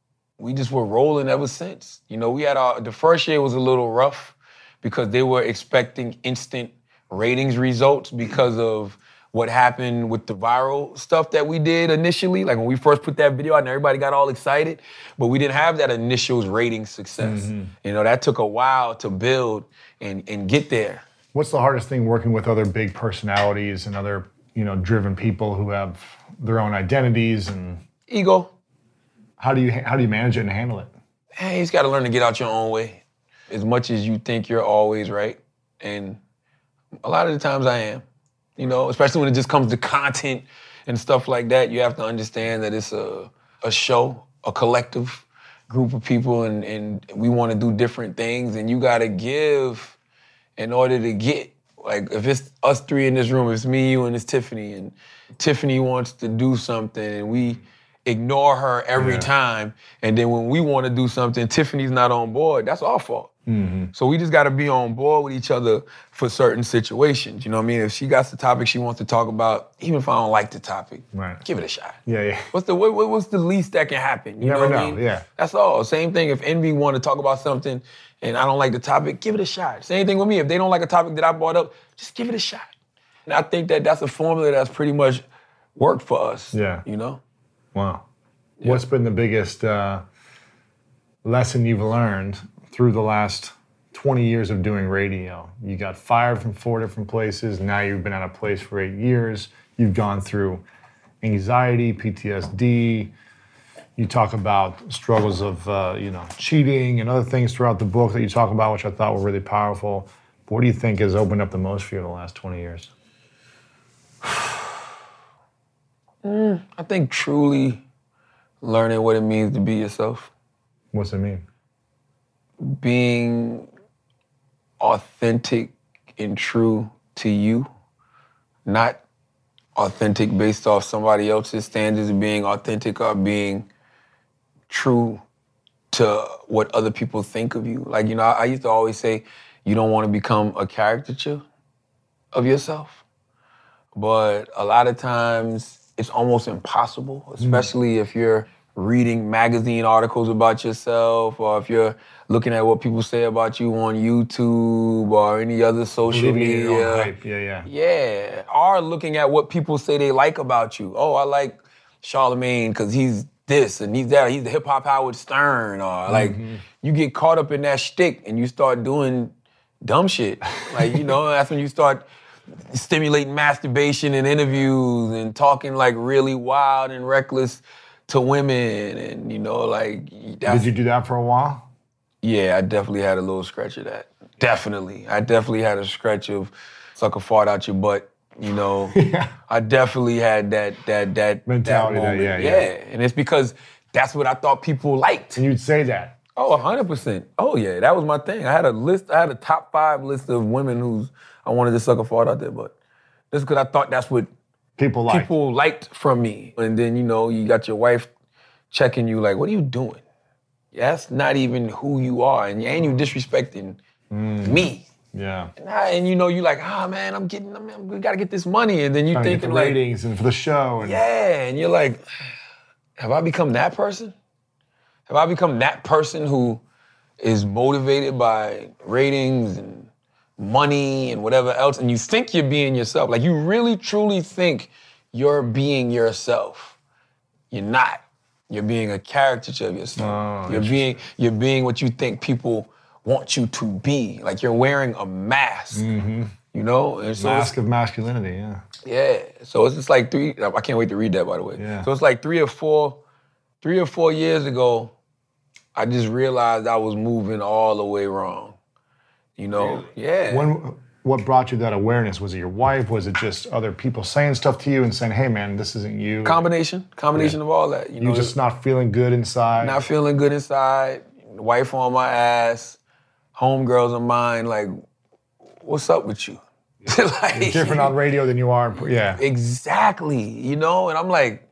we just were rolling ever since. We had the first year was a little rough because they were expecting instant ratings results because of what happened with the viral stuff that we did initially. Like when we first put that video out and everybody got all excited, but we didn't have that initial rating success. Mm-hmm. That took a while to build and get there. What's the hardest thing working with other big personalities and other, driven people who have their own identities and ego? How do you manage it and handle it? Hey, you just got to learn to get out your own way. As much as you think you're always right, and a lot of the times I am. Especially when it just comes to content and stuff like that, you have to understand that it's a show, a collective group of people, and we want to do different things, and you got to give in order to get. Like, if it's us three in this room, if it's me, you, and it's Tiffany, and Tiffany wants to do something, and we ignore her every time, and then when we want to do something, Tiffany's not on board, that's our fault. Mm-hmm. So we just got to be on board with each other for certain situations. You know what I mean? If she got the topic she wants to talk about, even if I don't like the topic, right, give it a shot. Yeah. What's the least that can happen? You never know what know. I mean? Yeah. That's all. Same thing if Envy want to talk about something and I don't like the topic, give it a shot. Same thing with me. If they don't like a topic that I brought up, just give it a shot. And I think that that's a formula that's pretty much worked for us. Yeah. Yeah. Wow. What's been the biggest lesson you've learned through the last 20 years of doing radio? You got fired from 4 different places. Now you've been at a place for 8 years. You've gone through anxiety, PTSD. You talk about struggles of, cheating and other things throughout the book that you talk about, which I thought were really powerful. But what do you think has opened up the most for you in the last 20 years? I think truly learning what it means to be yourself. What's it mean? Being authentic and true to you, not authentic based off somebody else's standards, of being authentic or being true to what other people think of you. Like, I used to always say, you don't want to become a caricature of yourself. But a lot of times it's almost impossible, especially if you're reading magazine articles about yourself or if you're looking at what people say about you on YouTube or any other social media. Your own hype. Yeah. Yeah. Or looking at what people say they like about you. Oh, I like Charlamagne because he's this and he's that. He's the hip-hop Howard Stern. Or like, you get caught up in that shtick and you start doing dumb shit. Like, that's when you start stimulating masturbation in interviews and talking like really wild and reckless to women, and you know, like Did you do that for a while? Yeah, I definitely had a little stretch of that. Definitely. I definitely had a stretch of suck a fart out your butt, you know. Yeah. I definitely had that Mentality, that moment. yeah. And it's because that's what I thought people liked. And you'd say that. Oh, 100%. Oh, yeah, that was my thing. I had a top 5 list of women who's I wanted to suck a fart out their butt. Just because I thought that's what people liked from me. And then, you know, you got your wife checking you like, what are you doing? That's not even who you are, and you disrespecting me. Yeah. And you know, you like, man, we gotta get this money, and then you thinking the like ratings and for the show. And yeah, and you're like, have I become that person? Have I become that person who is motivated by ratings and money and whatever else? And you think you're being yourself, like you really truly think you're being yourself. You're not. You're being a caricature of yourself. Oh, you're being what you think people want you to be. Like you're wearing a mask, you know? And so mask of masculinity, yeah. Yeah, so it's just like I can't wait to read that, by the way. Yeah. So it's like 3 or 4 years ago, I just realized I was moving all the way wrong. You know? Really? Yeah. What brought you that awareness? Was it your wife? Was it just other people saying stuff to you and saying, hey man, this isn't you? Combination of all that. You know, you're just not feeling good inside? Not feeling good inside, wife on my ass, homegirls of mine, like, what's up with you? Like, you're different on radio than you are, yeah. Exactly, you know? And I'm like,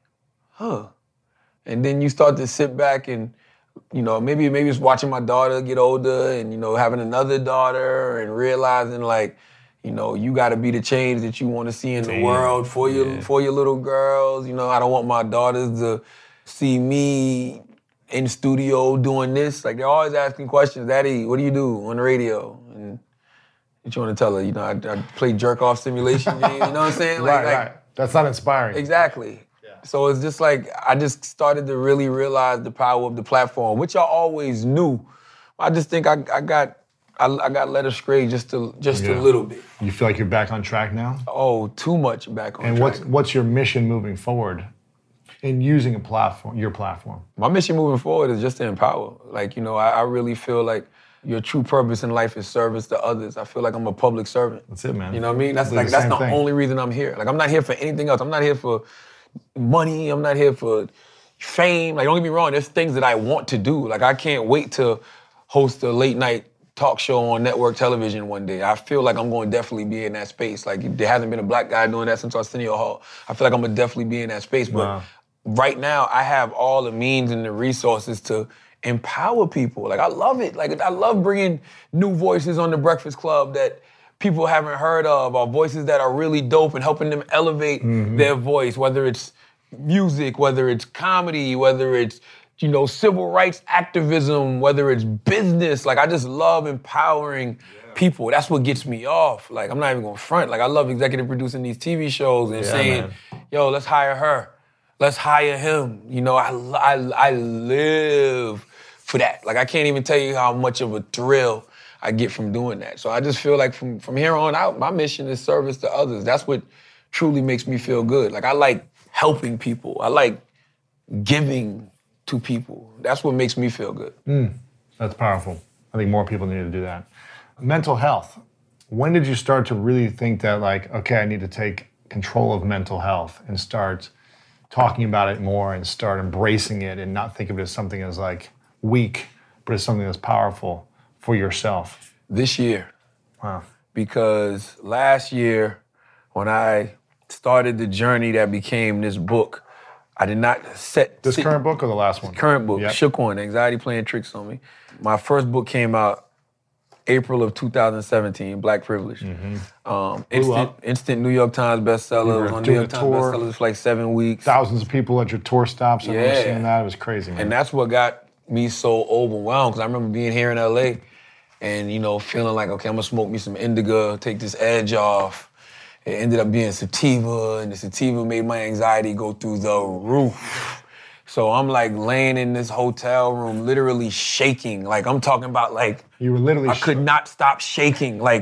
huh. And then you start to sit back and, you know, maybe it's watching my daughter get older and, you know, having another daughter and realizing like, you know, you got to be the change that you want to see in the world for your little girls. You know, I don't want my daughters to see me in studio doing this. Like they're always asking questions. Daddy, what do you do on the radio? And what you want to tell her? You know, I play jerk off simulation game. You know what I'm saying? Right. That's not inspiring. Exactly. So it's just like, I just started to really realize the power of the platform, which I always knew. I just think I got led astray just a little bit. You feel like you're back on track now? Oh, too much back on track. And what's your mission moving forward in using your platform? My mission moving forward is just to empower. Like, you know, I really feel like your true purpose in life is service to others. I feel like I'm a public servant. That's it, man. You know what I mean? That's the only reason I'm here. Like, I'm not here for anything else. I'm not here for money. I'm not here for fame. Like, don't get me wrong, there's things that I want to do. Like, I can't wait to host a late night talk show on network television one day. I feel like I'm going to definitely be in that space. Like, there hasn't been a black guy doing that since Arsenio Hall. I feel like I'm going to definitely be in that space. But right now, I have all the means and the resources to empower people. Like, I love it. Like, I love bringing new voices on The Breakfast Club that people haven't heard of, or voices that are really dope and helping them elevate their voice, whether it's music, whether it's comedy, whether it's, you know, civil rights activism, whether it's business. Like, I just love empowering people. That's what gets me off. Like, I'm not even gonna front. Like, I love executive producing these TV shows and saying, yo, let's hire her. Let's hire him. You know, I live for that. Like, I can't even tell you how much of a thrill I get from doing that. So I just feel like from here on out, my mission is service to others. That's what truly makes me feel good. Like, I like helping people. I like giving to people. That's what makes me feel good. That's powerful. I think more people need to do that. Mental health. When did you start to really think that, like, okay, I need to take control of mental health and start talking about it more and start embracing it and not think of it as something as like weak, but as something that's powerful for yourself? This year. Wow. Because last year, when I started the journey that became this book, I did not set... This current book or the last one? Current book, Shook One, Anxiety Playing Tricks on Me. My first book came out April of 2017, Black Privilege. Instant New York Times bestseller. It was on New York Times bestseller for like 7 weeks. Thousands of people at your tour stops. I remember seeing that. It was crazy, man. And that's what got me so overwhelmed, because I remember being here in LA and, you know, feeling like, okay, I'm gonna smoke me some indica, take this edge off. It ended up being sativa, and the sativa made my anxiety go through the roof. So I'm like laying in this hotel room, literally shaking. Like, I'm talking about like... You were literally... I could not stop shaking. Like,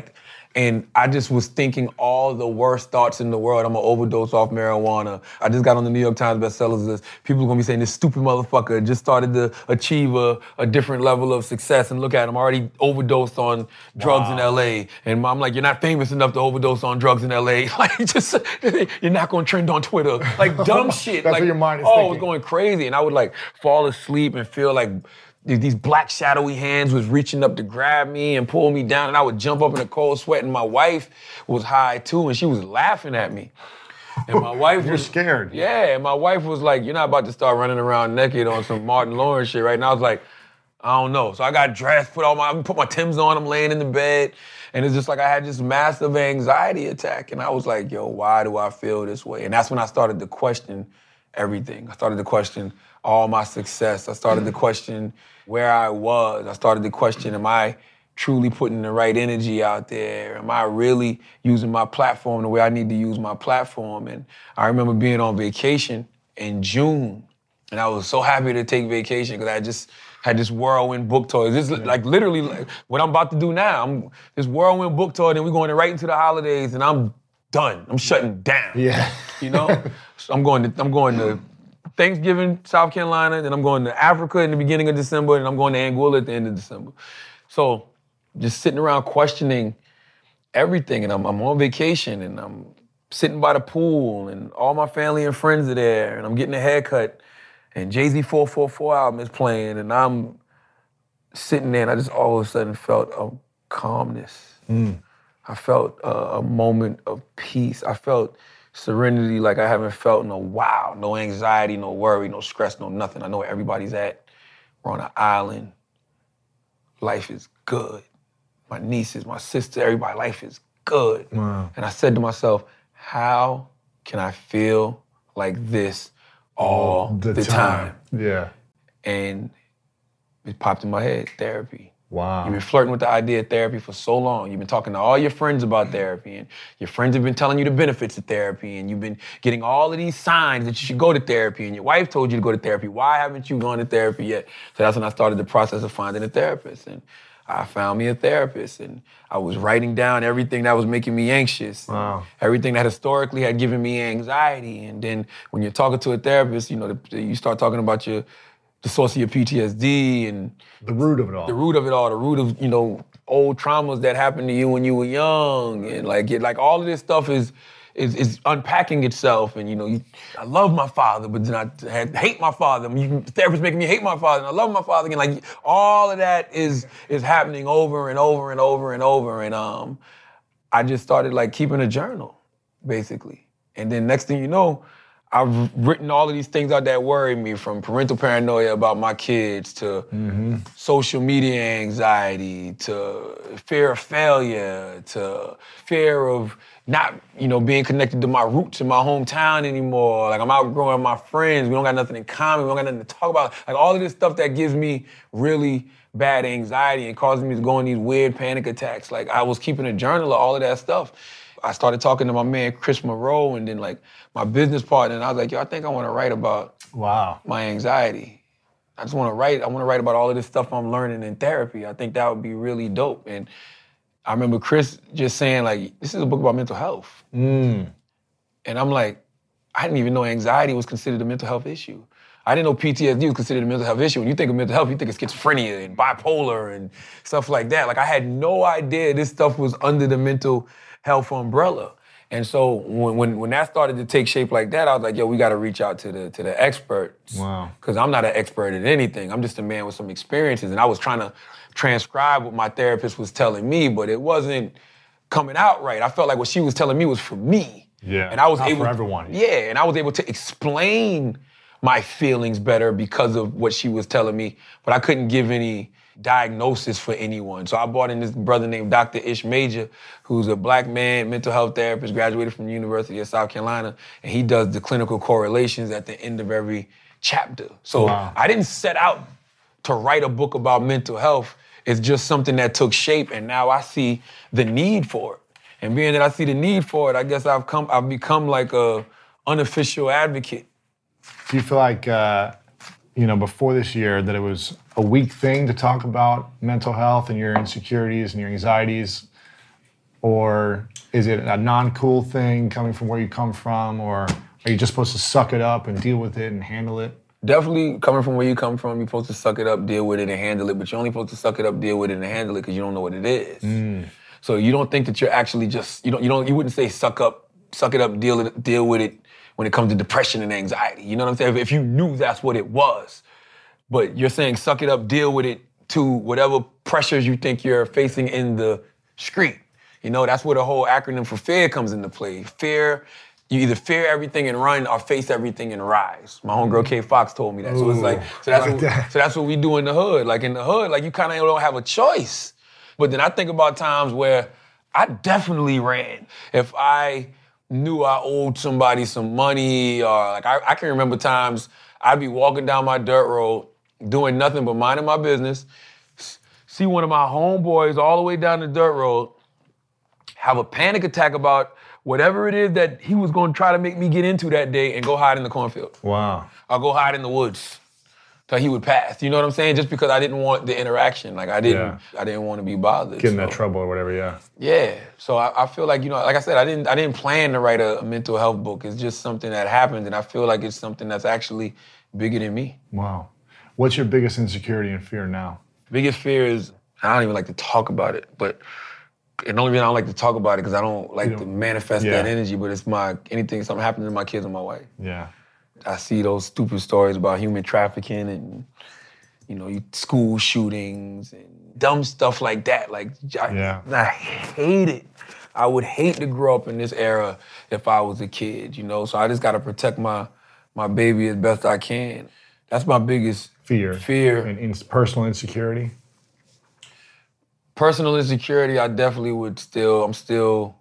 And I just was thinking all the worst thoughts in the world. I'm gonna overdose off marijuana. I just got on the New York Times bestsellers list. People are gonna be saying this stupid motherfucker just started to achieve a different level of success. And look at him, already overdosed on drugs in LA. And I'm like, you're not famous enough to overdose on drugs in LA. Like, just, you're not gonna trend on Twitter. Like, dumb shit. That's like, what your mind is oh, thinking. it was going crazy. And I would like fall asleep and feel like these black shadowy hands was reaching up to grab me and pull me down, and I would jump up in a cold sweat, and my wife was high too, and she was laughing at me. And my wife You're scared. Yeah, and my wife was like, you're not about to start running around naked on some Martin Lawrence shit right now. I was like, I don't know. So I got dressed, put my Timbs on, I'm laying in the bed, and it's just like I had this massive anxiety attack, and I was like, yo, why do I feel this way? And that's when I started to question everything. I started to question all my success. I started to question where I was. I started to question, am I truly putting the right energy out there? Am I really using my platform the way I need to use my platform? And I remember being on vacation in June, and I was so happy to take vacation because I just had this whirlwind book tour. This like literally like what I'm about to do now. I'm this whirlwind book tour, and we're going right into the holidays, and I'm done. I'm shutting down. Yeah. You know? So I'm going to Thanksgiving, South Carolina, then I'm going to Africa in the beginning of December, and I'm going to Anguilla at the end of December. So just sitting around questioning everything, and I'm on vacation, and I'm sitting by the pool, and all my family and friends are there, and I'm getting a haircut, and Jay-Z 444 album is playing, and I'm sitting there, and I just all of a sudden felt a calmness. I felt a moment of peace. I felt serenity like I haven't felt in a while. No anxiety, no worry, no stress, no nothing. I know where everybody's at. We're on an island. Life is good. My nieces, my sister, everybody, life is good. Wow. And I said to myself, how can I feel like this all the time? Yeah. And it popped in my head, therapy. Wow. You've been flirting with the idea of therapy for so long. You've been talking to all your friends about therapy, and your friends have been telling you the benefits of therapy, and you've been getting all of these signs that you should go to therapy, and your wife told you to go to therapy. Why haven't you gone to therapy yet? So that's when I started the process of finding a therapist, and I found me a therapist, and I was writing down everything that was making me anxious, everything that historically had given me anxiety, and then when you're talking to a therapist, you know, you start talking about the source of your PTSD and the root of it all. The root of, you know, old traumas that happened to you when you were young. And like all of this stuff is unpacking itself. And, you know, I love my father, but then I hate my father. The therapist making me hate my father, and I love my father again. Like, all of that is happening over and over and over and over. And I just started, like, keeping a journal, basically. And then next thing you know, I've written all of these things out that worry me, from parental paranoia about my kids to social media anxiety to fear of failure to fear of not, you know, being connected to my roots in my hometown anymore. Like, I'm outgrowing my friends. We don't got nothing in common. We don't got nothing to talk about. Like, all of this stuff that gives me really bad anxiety and causes me to go in these weird panic attacks. Like, I was keeping a journal of all of that stuff. I started talking to my man, Chris Monroe, and then, like, my business partner, and I was like, yo, I think I want to write about my anxiety. I want to write about all of this stuff I'm learning in therapy. I think that would be really dope. And I remember Chris just saying, like, this is a book about mental health. And I'm like, I didn't even know anxiety was considered a mental health issue. I didn't know PTSD was considered a mental health issue. When you think of mental health, you think of schizophrenia and bipolar and stuff like that. Like, I had no idea this stuff was under the mental health umbrella. And so when that started to take shape like that, I was like, yo, we got to reach out to the experts. Wow. Because I'm not an expert at anything. I'm just a man with some experiences. And I was trying to transcribe what my therapist was telling me, but it wasn't coming out right. I felt like what she was telling me was for me. Yeah, and I was not able for everyone. Yeah, and I was able to explain my feelings better because of what she was telling me, but I couldn't give any diagnosis for anyone. So I brought in this brother named Dr. Ish Major, who's a black man, mental health therapist, graduated from the University of South Carolina, and he does the clinical correlations at the end of every chapter. So I didn't set out to write a book about mental health. It's just something that took shape, and now I see the need for it. And being that I see the need for it, I guess I've become like a unofficial advocate. Do you feel like, before this year, that it was a weak thing to talk about mental health and your insecurities and your anxieties? Or is it a non-cool thing coming from where you come from? Or are you just supposed to suck it up and deal with it and handle it? Definitely coming from where you come from, you're supposed to suck it up, deal with it, and handle it. But you're only supposed to suck it up, deal with it, and handle it because you don't know what it is. So you don't think that you're actually just you wouldn't say suck it up, deal with it when it comes to depression and anxiety. You know what I'm saying? If you knew that's what it was, but you're saying suck it up, deal with it to whatever pressures you think you're facing in the street. You know, that's where the whole acronym for FAIR comes into play. Fear. You either fear everything and run or face everything and rise. My homegirl Kay Fox told me that. So it's like, so that's what we do in the hood. Like in the hood, like you kind of don't have a choice. But then I think about times where I definitely ran. If I knew I owed somebody some money, or like I can remember times I'd be walking down my dirt road, doing nothing but minding my business, see one of my homeboys all the way down the dirt road, have a panic attack about whatever it is that he was going to try to make me get into that day and go hide in the cornfield. Wow. Or go hide in the woods till he would pass. You know what I'm saying? Just because I didn't want the interaction. Like I didn't want to be bothered. Get in that trouble or whatever, yeah. Yeah. So I feel like, like I said, I didn't plan to write a mental health book. It's just something that happened, and I feel like it's something that's actually bigger than me. Wow. What's your biggest insecurity and fear now? Biggest fear is, I don't even like to talk about it, but and the only reason I don't like to talk about it because I don't like to manifest that energy, but it's something happens to my kids or my wife. Yeah. I see those stupid stories about human trafficking and, school shootings and dumb stuff like that. Like, I hate it. I would hate to grow up in this era if I was a kid, So I just got to protect my baby as best I can. That's my biggest fear. And personal insecurity? Personal insecurity, I definitely I'm still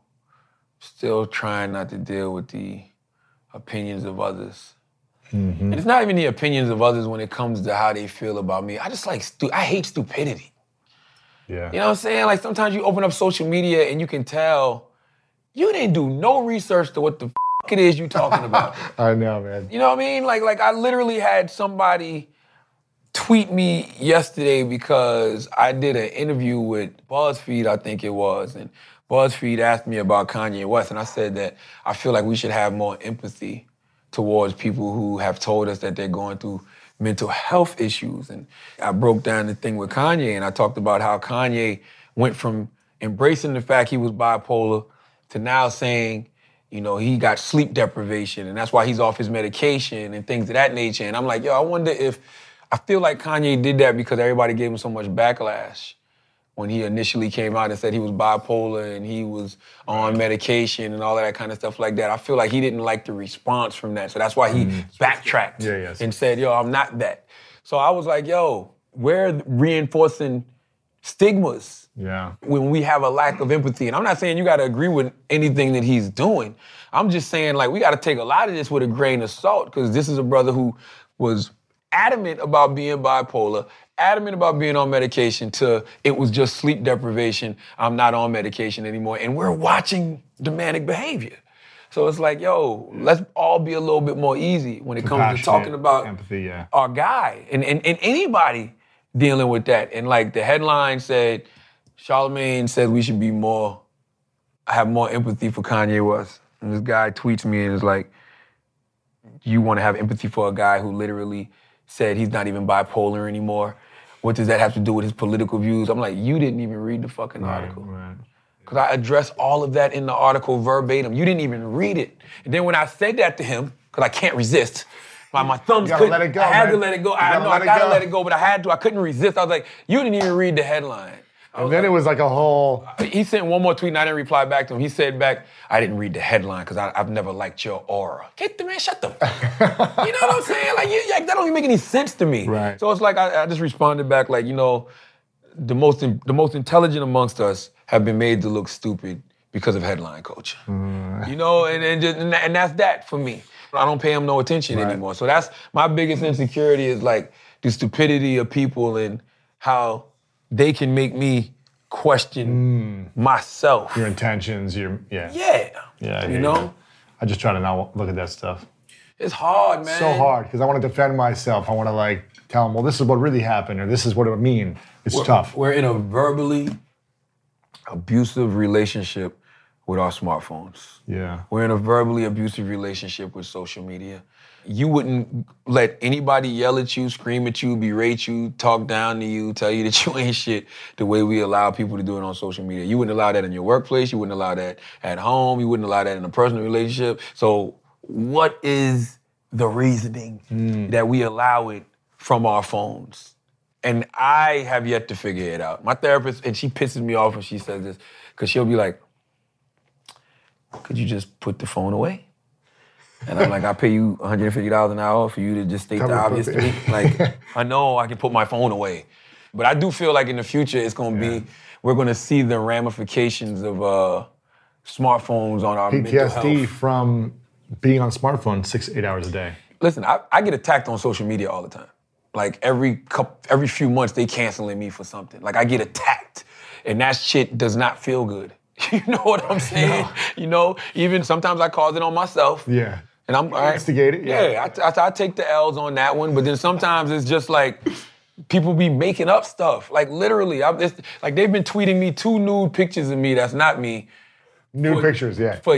trying not to deal with the opinions of others. Mm-hmm. And it's not even the opinions of others when it comes to how they feel about me. I just I hate stupidity. Yeah. You know what I'm saying? Like sometimes you open up social media and you can tell you didn't do no research to what the it is you talking about. I know, man. You know what I mean? Like I literally had somebody tweet me yesterday because I did an interview with BuzzFeed, I think it was, and BuzzFeed asked me about Kanye West, and I said that I feel like we should have more empathy towards people who have told us that they're going through mental health issues. And I broke down the thing with Kanye, and I talked about how Kanye went from embracing the fact he was bipolar to now saying, he got sleep deprivation, and that's why he's off his medication and things of that nature. And I'm like, I wonder if I feel like Kanye did that because everybody gave him so much backlash when he initially came out and said he was bipolar and he was on medication and all of that kind of stuff like that. I feel like he didn't like the response from that. So that's why he backtracked and said, I'm not that. So I was like, we're reinforcing stigmas when we have a lack of empathy. And I'm not saying you got to agree with anything that he's doing. I'm just saying, we got to take a lot of this with a grain of salt because this is a brother who was adamant about being bipolar, adamant about being on medication to it was just sleep deprivation. I'm not on medication anymore. And we're watching the manic behavior. So it's like, let's all be a little bit more easy when it comes to talking about empathy, our guy and anybody dealing with that. And like the headline said, Charlamagne said we should have more empathy for Kanye West. And this guy tweets me and is like, you want to have empathy for a guy who literally said he's not even bipolar anymore. What does that have to do with his political views? I'm like, you didn't even read the fucking article. Right. Because I addressed all of that in the article verbatim. You didn't even read it. And then when I said that to him, because I can't resist, my thumbs couldn't. Let it go, I had to let it go. I know I gotta let it go, but I had to. I couldn't resist. I was like, you didn't even read the headline. And then it was like a whole... He sent one more tweet and I didn't reply back to him. He said back, I didn't read the headline because I've never liked your aura. Get the man, shut the... You know what I'm saying? Like, that don't even make any sense to me. Right. So it's like, I just responded back like, the most intelligent amongst us have been made to look stupid because of headline culture. And that's that for me. I don't pay him no attention anymore. So that's my biggest insecurity is like the stupidity of people and how they can make me question myself. Your intentions, Yeah. I just try to not look at that stuff. It's hard, man. So hard, because I want to defend myself. I want to tell them, well, this is what really happened, or this is what it would mean. It's tough. We're in a verbally abusive relationship with our smartphones. Yeah. We're in a verbally abusive relationship with social media. You wouldn't let anybody yell at you, scream at you, berate you, talk down to you, tell you that you ain't shit the way we allow people to do it on social media. You wouldn't allow that in your workplace. You wouldn't allow that at home. You wouldn't allow that in a personal relationship. So what is the reasoning that we allow it from our phones? And I have yet to figure it out. My therapist, and she pisses me off when she says this, because she'll be like, could you just put the phone away? And I'm like, I pay you $150 an hour for you to just state the obvious to me. Like, I know I can put my phone away. But I do feel like in the future it's gonna be, we're gonna see the ramifications of smartphones on our mental health. PTSD from being on smartphone 6 to 8 hours a day. Listen, I get attacked on social media all the time. Like every few months they canceling me for something. Like I get attacked, and that shit does not feel good. You know what I'm saying? No. You know, even sometimes I cause it on myself. Yeah. And I'm instigate it. Yeah, I take the L's on that one, but then sometimes it's just like people be making up stuff. Like literally, like they've been tweeting me 2 nude pictures of me that's not me. Nude pictures, yeah. For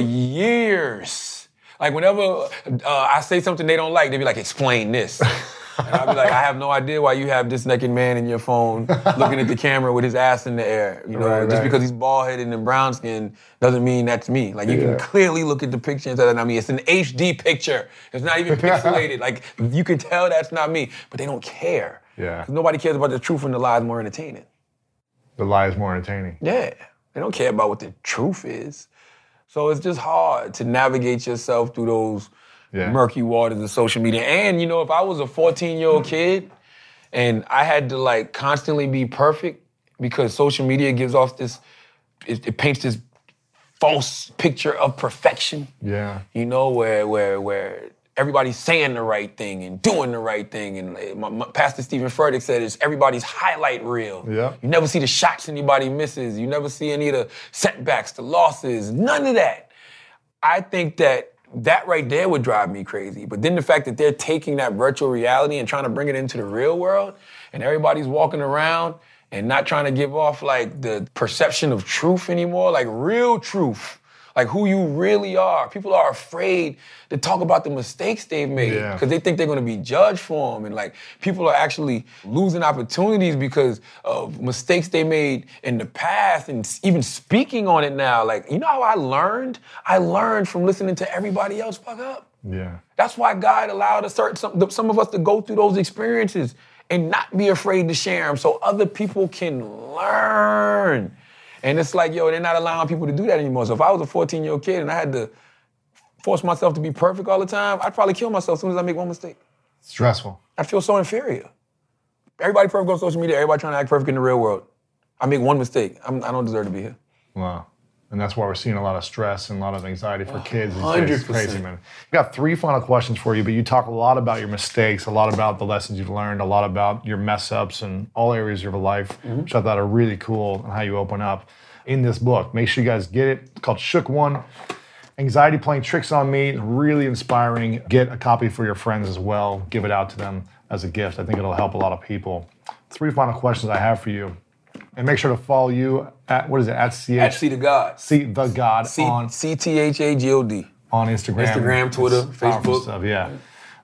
years. Like whenever I say something they don't like, they be like, explain this. And I'll be like, I have no idea why you have this naked man in your phone looking at the camera with his ass in the air. You know, just because he's bald-headed and brown skinned doesn't mean that's me. Like you can clearly look at the picture and say that's not me. It's an HD picture. It's not even pixelated. Like you can tell that's not me. But they don't care. Yeah. 'Cause nobody cares about the truth and the lie is more entertaining. The lie is more entertaining. Yeah. They don't care about what the truth is. So it's just hard to navigate yourself through those murky waters of social media. And, you know, if I was a 14-year-old kid and I had to, like, constantly be perfect because social media gives off this, it paints this false picture of perfection. Yeah. You know, where everybody's saying the right thing and doing the right thing. And my Pastor Stephen Furtick said it's everybody's highlight reel. Yeah. You never see the shots anybody misses. You never see any of the setbacks, the losses, none of that. I think that right there would drive me crazy. But then the fact that they're taking that virtual reality and trying to bring it into the real world, and everybody's walking around and not trying to give off like the perception of truth anymore, like real truth, like who you really are. People are afraid to talk about the mistakes they've made because they think they're gonna be judged for them. And like people are actually losing opportunities because of mistakes they made in the past and even speaking on it now. Like, you know how I learned? I learned from listening to everybody else fuck up. Yeah. That's why God allowed some of us to go through those experiences and not be afraid to share them so other people can learn. And it's like, yo, they're not allowing people to do that anymore. So if I was a 14-year-old kid and I had to force myself to be perfect all the time, I'd probably kill myself as soon as I make one mistake. Stressful. I feel so inferior. Everybody perfect on social media, everybody trying to act perfect in the real world. I make one mistake, I don't deserve to be here. Wow. And that's why we're seeing a lot of stress and a lot of anxiety for kids these days. 100%. It's crazy, man. I got 3 final questions for you, but you talk a lot about your mistakes, a lot about the lessons you've learned, a lot about your mess-ups in all areas of your life, which I thought are really cool and how you open up in this book. Make sure you guys get it. It's called Shook One, Anxiety Playing Tricks on Me. It's really inspiring. Get a copy for your friends as well. Give it out to them as a gift. I think it'll help a lot of people. 3 final questions I have for you. And make sure to follow you at, what is it, at CH? At See the God. See the God on CTHAGOD. On Instagram. Instagram, Twitter, Facebook. Stuff, yeah.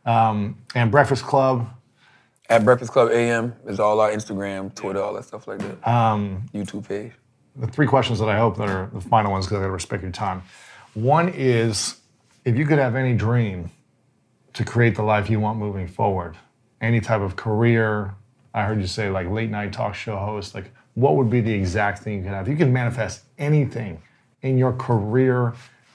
And Breakfast Club. At Breakfast Club AM is all our Instagram, Twitter, all that stuff like that. YouTube page. The 3 questions that I hope that are the final ones because I gotta respect your time. One is, if you could have any dream to create the life you want moving forward, any type of career, I heard you say like late night talk show host, like what would be the exact thing you could have? If you could manifest anything in your career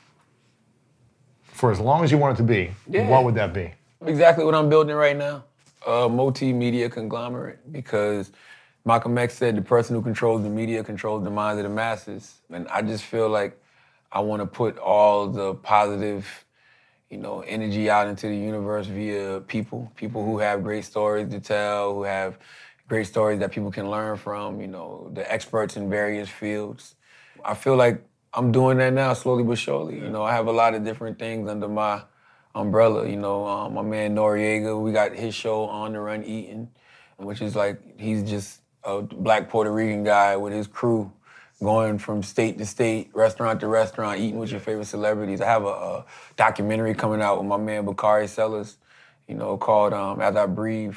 for as long as you want it to be, what would that be? Exactly what I'm building right now. A multimedia conglomerate, because Malcolm X said the person who controls the media controls the minds of the masses. And I just feel like I want to put all the positive, energy out into the universe via people who have great stories to tell, who have great stories that people can learn from, the experts in various fields. I feel like I'm doing that now, slowly but surely. I have a lot of different things under my umbrella. My man Noriega, we got his show On the Run Eating, which is like, he's just a Black Puerto Rican guy with his crew going from state to state, restaurant to restaurant, eating with your favorite celebrities. I have a documentary coming out with my man Bakari Sellers, you know, called As I Breathe,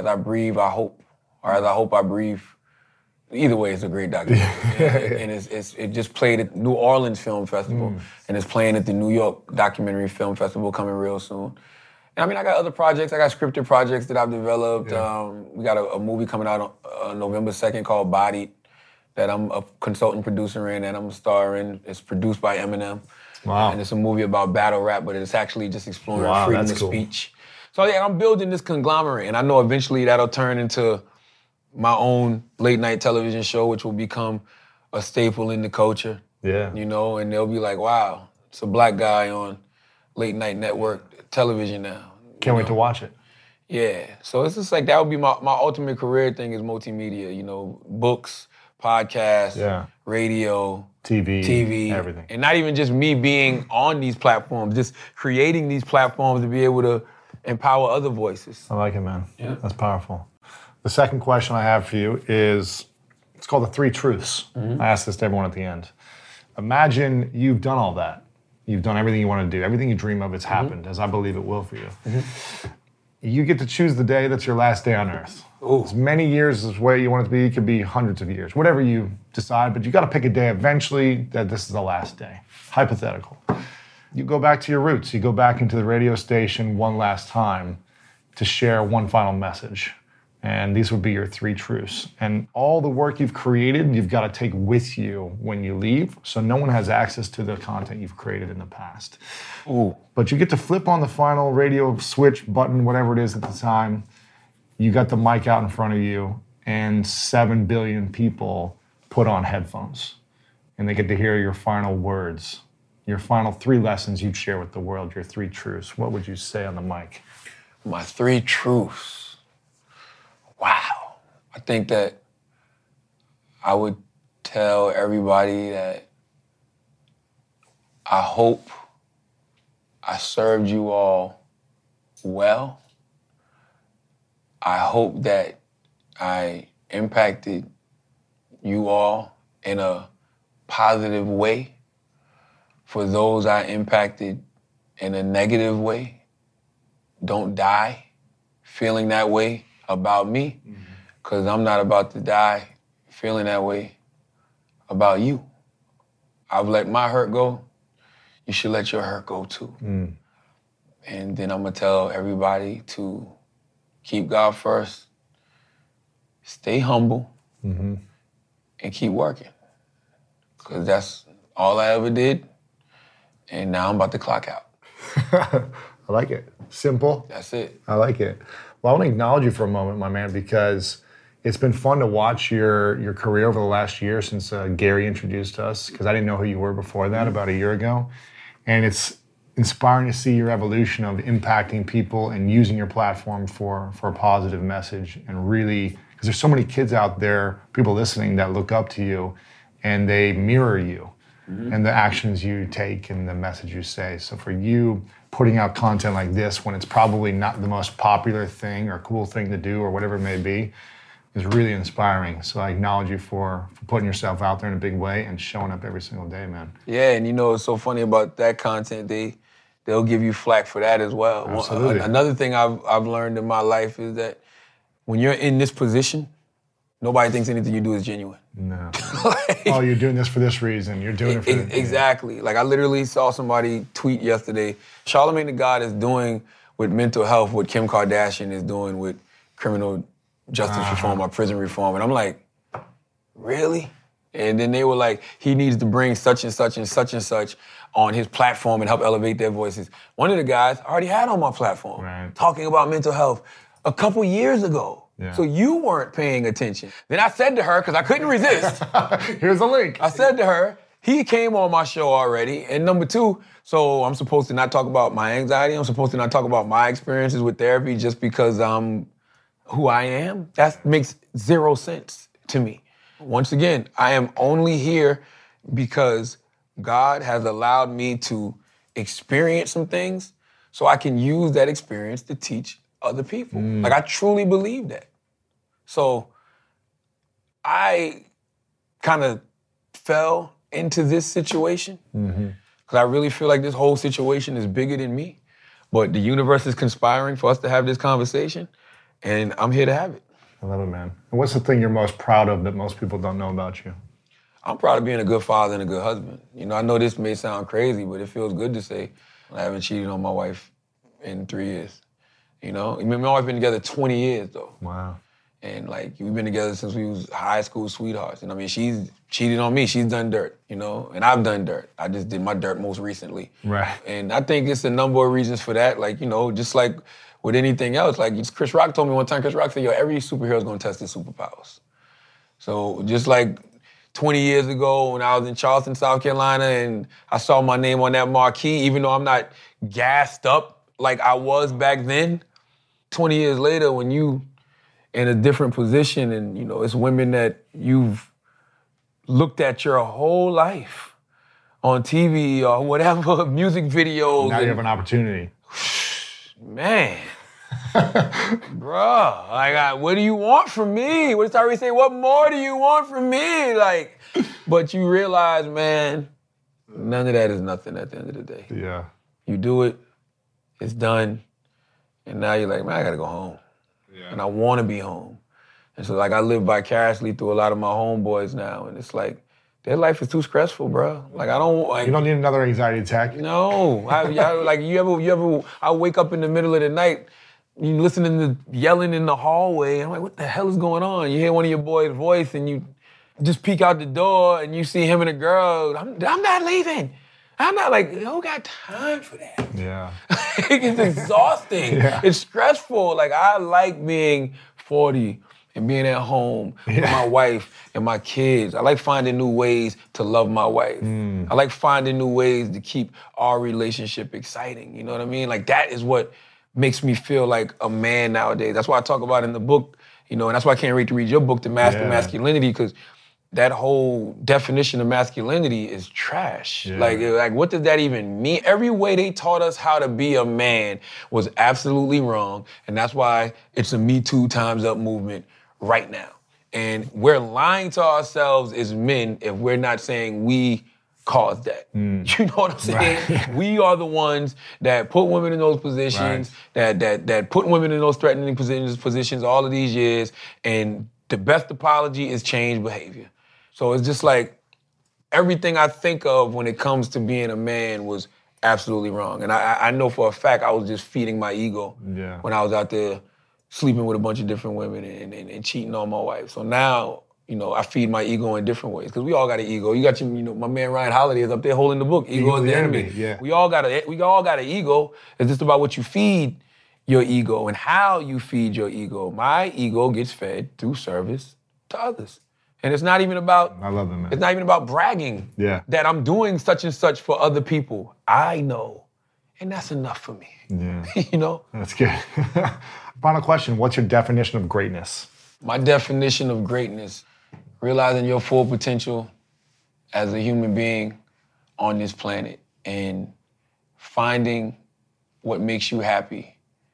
I Hope, or As I Hope, I Breathe. Either way, it's a great documentary. And it just played at New Orleans Film Festival, and it's playing at the New York Documentary Film Festival coming real soon. And I mean, I got other projects. I got scripted projects that I've developed. We got a movie coming out on November 2nd called Bodied that I'm a consultant producer in and I'm a star in. It's produced by Eminem. Wow. And it's a movie about battle rap, but it's actually just exploring freedom of speech. So yeah, I'm building this conglomerate, and I know eventually that'll turn into my own late night television show, which will become a staple in the culture. Yeah. You know, and they'll be like, wow, it's a black guy on late night network television now. Can't wait to watch it. Yeah. So it's just like that would be my ultimate career thing is multimedia, you know, books, podcasts, radio, TV, everything. And not even just me being on these platforms, just creating these platforms to be able to empower other voices. I like it, man. Yeah. That's powerful. The second question I have for you is, it's called the 3 truths. I ask this to everyone at the end. Imagine you've done all that. You've done everything you want to do. Everything you dream of, it's happened, as I believe it will for you. You get to choose the day that's your last day on earth. As many years as where you want it to be, it could be hundreds of years, whatever you decide, but you got to pick a day eventually that this is the last day. Hypothetical. You go back to your roots. You go back into the radio station one last time to share one final message. And these would be your 3 truths. And all the work you've created, you've got to take with you when you leave, so no one has access to the content you've created in the past. But you get to flip on the final radio switch button, whatever it is at the time. You got the mic out in front of you, and 7 billion people put on headphones. And they get to hear your final words, your final 3 lessons you'd share with the world, your 3 truths. What would you say on the mic? My 3 truths. Wow. I think that I would tell everybody that I hope I served you all well. I hope that I impacted you all in a positive way. For those I impacted in a negative way, don't die feeling that way about me, because I'm not about to die feeling that way about you. I've let my hurt go. You should let your hurt go too. And then I'm gonna tell everybody to keep God first, stay humble, and keep working. Because that's all I ever did, and now I'm about to clock out. I like it. Simple. That's it. I like it. Well, I want to acknowledge you for a moment, my man, because it's been fun to watch your career over the last year since Gary introduced us, because I didn't know who you were before that, about a year ago. And it's inspiring to see your evolution of impacting people and using your platform for a positive message. And really, because there's so many kids out there, people listening, that look up to you and they mirror you and the actions you take and the message you say. So for you, putting out content like this when it's probably not the most popular thing or cool thing to do or whatever it may be is really inspiring. So I acknowledge you for putting yourself out there in a big way and showing up every single day, man. Yeah, and you know what's so funny about that content, they'll give you flack for that as well. Absolutely. Another thing I've learned in my life is that when you're in this position, nobody thinks anything you do is genuine. No. Oh, you're doing this for this reason. You're doing it for this. Exactly. Like I literally saw somebody tweet yesterday, Charlamagne the God is doing with mental health what Kim Kardashian is doing with criminal justice reform or prison reform. And I'm like, really? And then they were like, he needs to bring such and such and such and such on his platform and help elevate their voices. One of the guys I already had on my platform talking about mental health a couple years ago. Yeah. So you weren't paying attention. Then I said to her, because I couldn't resist. Here's a link. I said to her, he came on my show already. And number 2, so I'm supposed to not talk about my anxiety. I'm supposed to not talk about my experiences with therapy just because I'm who I am. That makes 0 sense to me. Once again, I am only here because God has allowed me to experience some things so I can use that experience to teach other people. Like I truly believe that. So I kind of fell into this situation. Because I really feel like this whole situation is bigger than me. But the universe is conspiring for us to have this conversation, and I'm here to have it. I love it, man. And what's the thing you're most proud of that most people don't know about you? I'm proud of being a good father and a good husband. You know, I know this may sound crazy, but it feels good to say I haven't cheated on my wife in 3 years. You know, me and my wife been together 20 years though. Wow. And like, we've been together since we was high school sweethearts. And I mean, she's cheated on me. She's done dirt, you know, and I've done dirt. I just did my dirt most recently. Right. And I think it's a number of reasons for that. Like, you know, just like with anything else, like Chris Rock told me one time, Chris Rock said, yo, every superhero's gonna test their superpowers. So just like 20 years ago when I was in Charleston, South Carolina, and I saw my name on that marquee, even though I'm not gassed up like I was back then, 20 years later when you in a different position and, you know, it's women that you've looked at your whole life on TV or whatever, music videos. Now you have an opportunity. Man. Bruh, like, what do you want from me? What does Tyrese say? What more do you want from me? Like, but you realize, man, none of that is nothing at the end of the day. Yeah. You do it, it's done, and now you're like, man, I gotta go home. Yeah. And I wanna be home. And so like I live vicariously through a lot of my homeboys now, and it's like, their life is too stressful, bro. Like I don't like. You don't need another anxiety attack. No, like you ever. I wake up in the middle of the night, you listening to yelling in the hallway. I'm like, what the hell is going on? You hear one of your boys' voice, and you just peek out the door, and you see him and a girl. I'm not leaving. I'm not like, who got time for that? Yeah. It's exhausting. Yeah. It's stressful. Like I like being 40. And being at home with my wife and my kids. I like finding new ways to love my wife. I like finding new ways to keep our relationship exciting. You know what I mean? Like that is what makes me feel like a man nowadays. That's why I talk about in the book, you know, and that's why I can't wait to read your book, The Master Masculinity, because that whole definition of masculinity is trash. Yeah. Like, what does that even mean? Every way they taught us how to be a man was absolutely wrong, and that's why it's a Me Too Time's Up movement right now. And we're lying to ourselves as men if we're not saying we caused that. You know what I'm saying? Right. We are the ones that put women in those positions, that put women in those threatening positions all of these years, and the best apology is change behavior. So it's just like everything I think of when it comes to being a man was absolutely wrong. And I know for a fact I was just feeding my ego when I was out there sleeping with a bunch of different women and cheating on my wife. So now, you know, I feed my ego in different ways because we all got an ego. You got your, you know, my man Ryan Holiday is up there holding the book. Ego is the enemy. Yeah. We all got an ego. It's just about what you feed your ego and how you feed your ego. My ego gets fed through service to others. And it's not even about, I love that, man. It's not even about bragging that I'm doing such and such for other people. I know. And that's enough for me. Yeah. You know? That's good. Final question, what's your definition of greatness? My definition of greatness, realizing your full potential as a human being on this planet and finding what makes you happy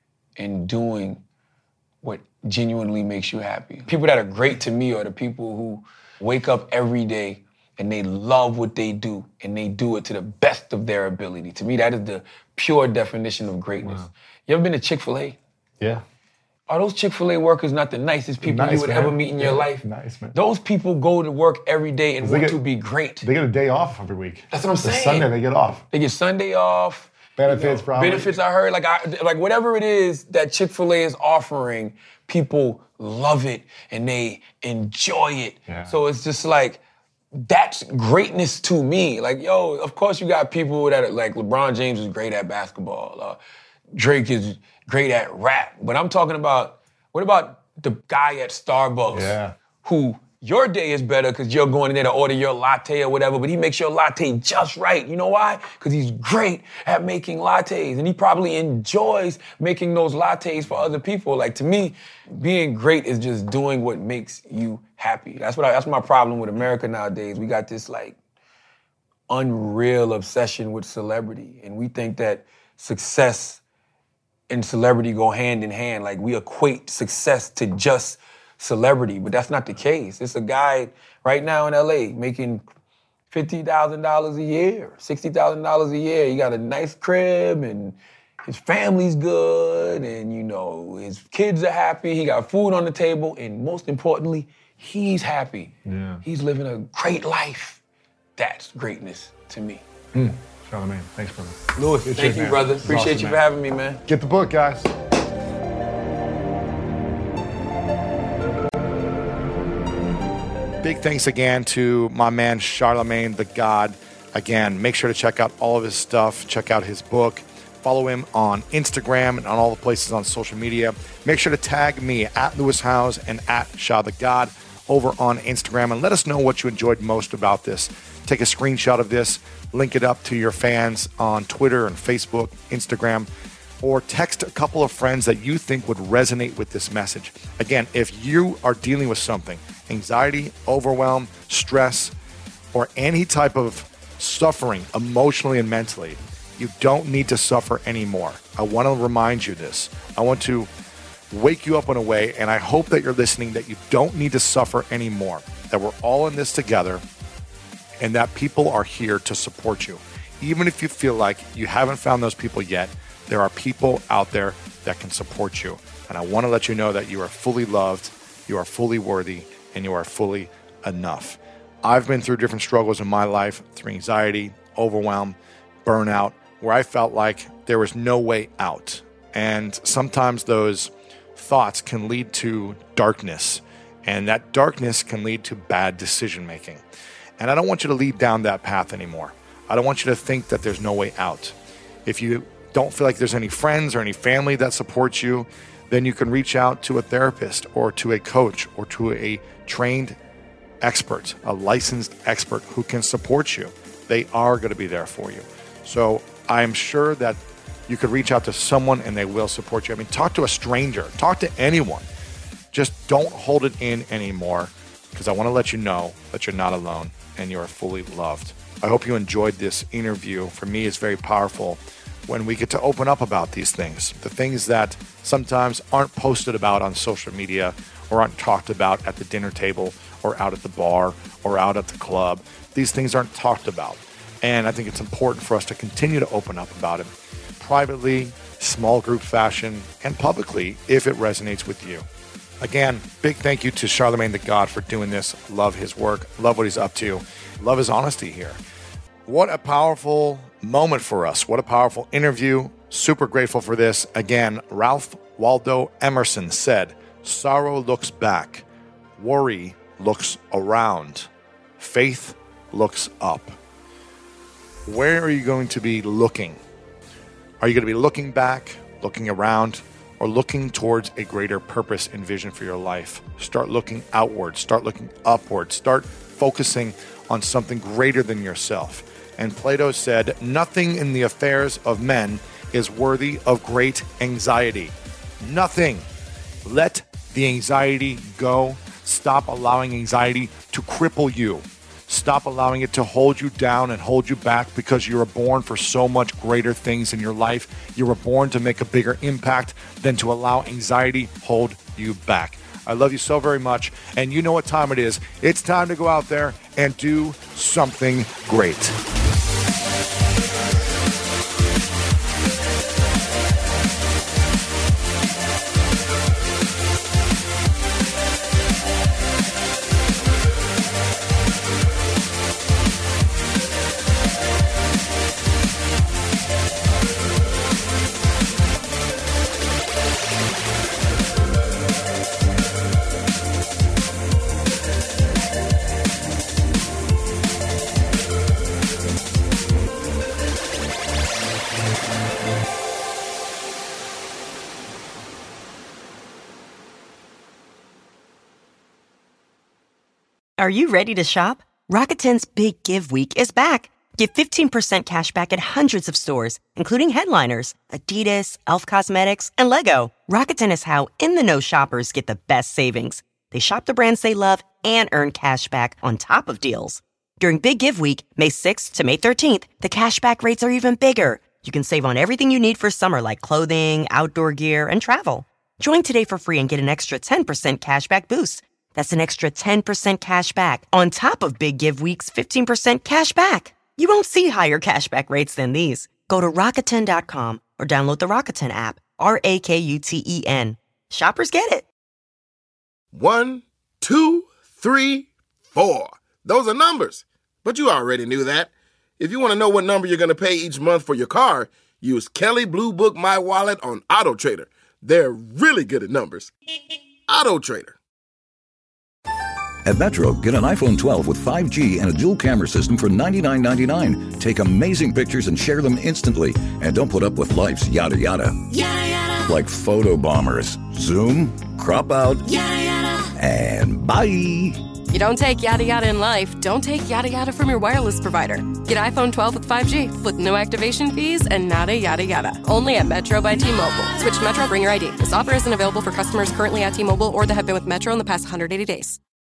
and doing what genuinely makes you happy. People that are great to me are the people who wake up every day and they love what they do and they do it to the best of their ability. To me, that is the pure definition of greatness. Wow. You ever been to Chick-fil-A? Yeah. Are those Chick-fil-A workers not the nicest people you would ever meet in your life? Nice, man. Those people go to work every day and want to be great. They get a day off every week. That's what I'm saying. Sunday they get off. They get Sunday off. Benefits, probably. Benefits, I heard. Like whatever it is that Chick-fil-A is offering, people love it and they enjoy it. Yeah. So it's just like, that's greatness to me. Like, yo, of course you got people that are like LeBron James is great at basketball. Drake is great at rap. But I'm talking about, what about the guy at Starbucks who your day is better because you're going in there to order your latte or whatever, but he makes your latte just right. You know why? Because he's great at making lattes and he probably enjoys making those lattes for other people. Like, to me, being great is just doing what makes you happy. That's my problem with America nowadays. We got this like unreal obsession with celebrity, and we think that success and celebrity go hand in hand. Like, we equate success to just celebrity, but that's not the case. It's a guy right now in LA making $50,000 a year, $60,000 a year. He got a nice crib and his family's good and, his kids are happy. He got food on the table and most importantly, he's happy. Yeah. He's living a great life. That's greatness to me. Charlamagne, thanks, brother. Louis, thank you, brother. Appreciate awesome, you man. for having me, man. Get the book, guys. Big thanks again to my man Charlamagne the God. Again, make sure to check out all of his stuff. Check out his book. Follow him on Instagram and on all the places on social media. Make sure to tag me at Lewis Howes and at Shah the God over on Instagram and let us know what you enjoyed most about this. Take a screenshot of this, link it up to your fans on Twitter and Facebook, Instagram, or text a couple of friends that you think would resonate with this message. Again, if you are dealing with something, anxiety, overwhelm, stress, or any type of suffering emotionally and mentally, you don't need to suffer anymore. I want to remind you this. I want to wake you up in a way, and I hope that you're listening, that you don't need to suffer anymore, that we're all in this together, and that people are here to support you. Even if you feel like you haven't found those people yet, there are people out there that can support you. And I want to let you know that you are fully loved, you are fully worthy, and you are fully enough. I've been through different struggles in my life, through anxiety, overwhelm, burnout, where I felt like there was no way out. And sometimes those thoughts can lead to darkness, and that darkness can lead to bad decision making. And I don't want you to lead down that path anymore. I don't want you to think that there's no way out. If you don't feel like there's any friends or any family that supports you, then you can reach out to a therapist or to a coach or to a trained expert, a licensed expert who can support you. They are going to be there for you. So I'm sure that you could reach out to someone and they will support you. I mean, talk to a stranger, talk to anyone. Just don't hold it in anymore, because I want to let you know that you're not alone and you are fully loved. I hope you enjoyed this interview. For me, it's very powerful when we get to open up about these things, the things that sometimes aren't posted about on social media or aren't talked about at the dinner table or out at the bar or out at the club. These things aren't talked about. And I think it's important for us to continue to open up about it privately, small group fashion, and publicly if it resonates with you. Again, big thank you to Charlamagne the God for doing this. Love his work. Love what he's up to. Love his honesty here. What a powerful moment for us. What a powerful interview. Super grateful for this. Again, Ralph Waldo Emerson said, "Sorrow looks back. Worry looks around. Faith looks up." Where are you going to be looking? Are you going to be looking back, looking around, or looking towards a greater purpose and vision for your life? Start looking outward. Start looking upward. Start focusing on something greater than yourself. And Plato said, "Nothing in the affairs of men is worthy of great anxiety." Nothing. Let the anxiety go. Stop allowing anxiety to cripple you. Stop allowing it to hold you down and hold you back, because you were born for so much greater things in your life. You were born to make a bigger impact than to allow anxiety hold you back. I love you so very much, and you know what time it is. It's time to go out there and do something great. Are you ready to shop? Rakuten's Big Give Week is back. Get 15% cash back at hundreds of stores, including headliners, Adidas, Elf Cosmetics, and Lego. Rakuten is how in-the-know shoppers get the best savings. They shop the brands they love and earn cash back on top of deals. During Big Give Week, May 6th to May 13th, the cash back rates are even bigger. You can save on everything you need for summer, like clothing, outdoor gear, and travel. Join today for free and get an extra 10% cash back boost. That's an extra 10% cash back on top of Big Give Week's 15% cash back. You won't see higher cashback rates than these. Go to Rakuten.com or download the Rakuten app. RAKUTEN. Shoppers get it. 1, 2, 3, 4. Those are numbers. But you already knew that. If you want to know what number you're going to pay each month for your car, use Kelley Blue Book My Wallet on AutoTrader. They're really good at numbers. AutoTrader. At Metro, get an iPhone 12 with 5G and a dual camera system for $99.99. Take amazing pictures and share them instantly. And don't put up with life's yada yada. Yada yada. Like photo bombers. Zoom, crop out, Yada yada. and bye. You don't take yada yada in life, don't take yada yada from your wireless provider. Get iPhone 12 with 5G with no activation fees and nada yada yada. Only at Metro by T-Mobile. Switch to Metro, bring your ID. This offer isn't available for customers currently at T-Mobile or that have been with Metro in the past 180 days.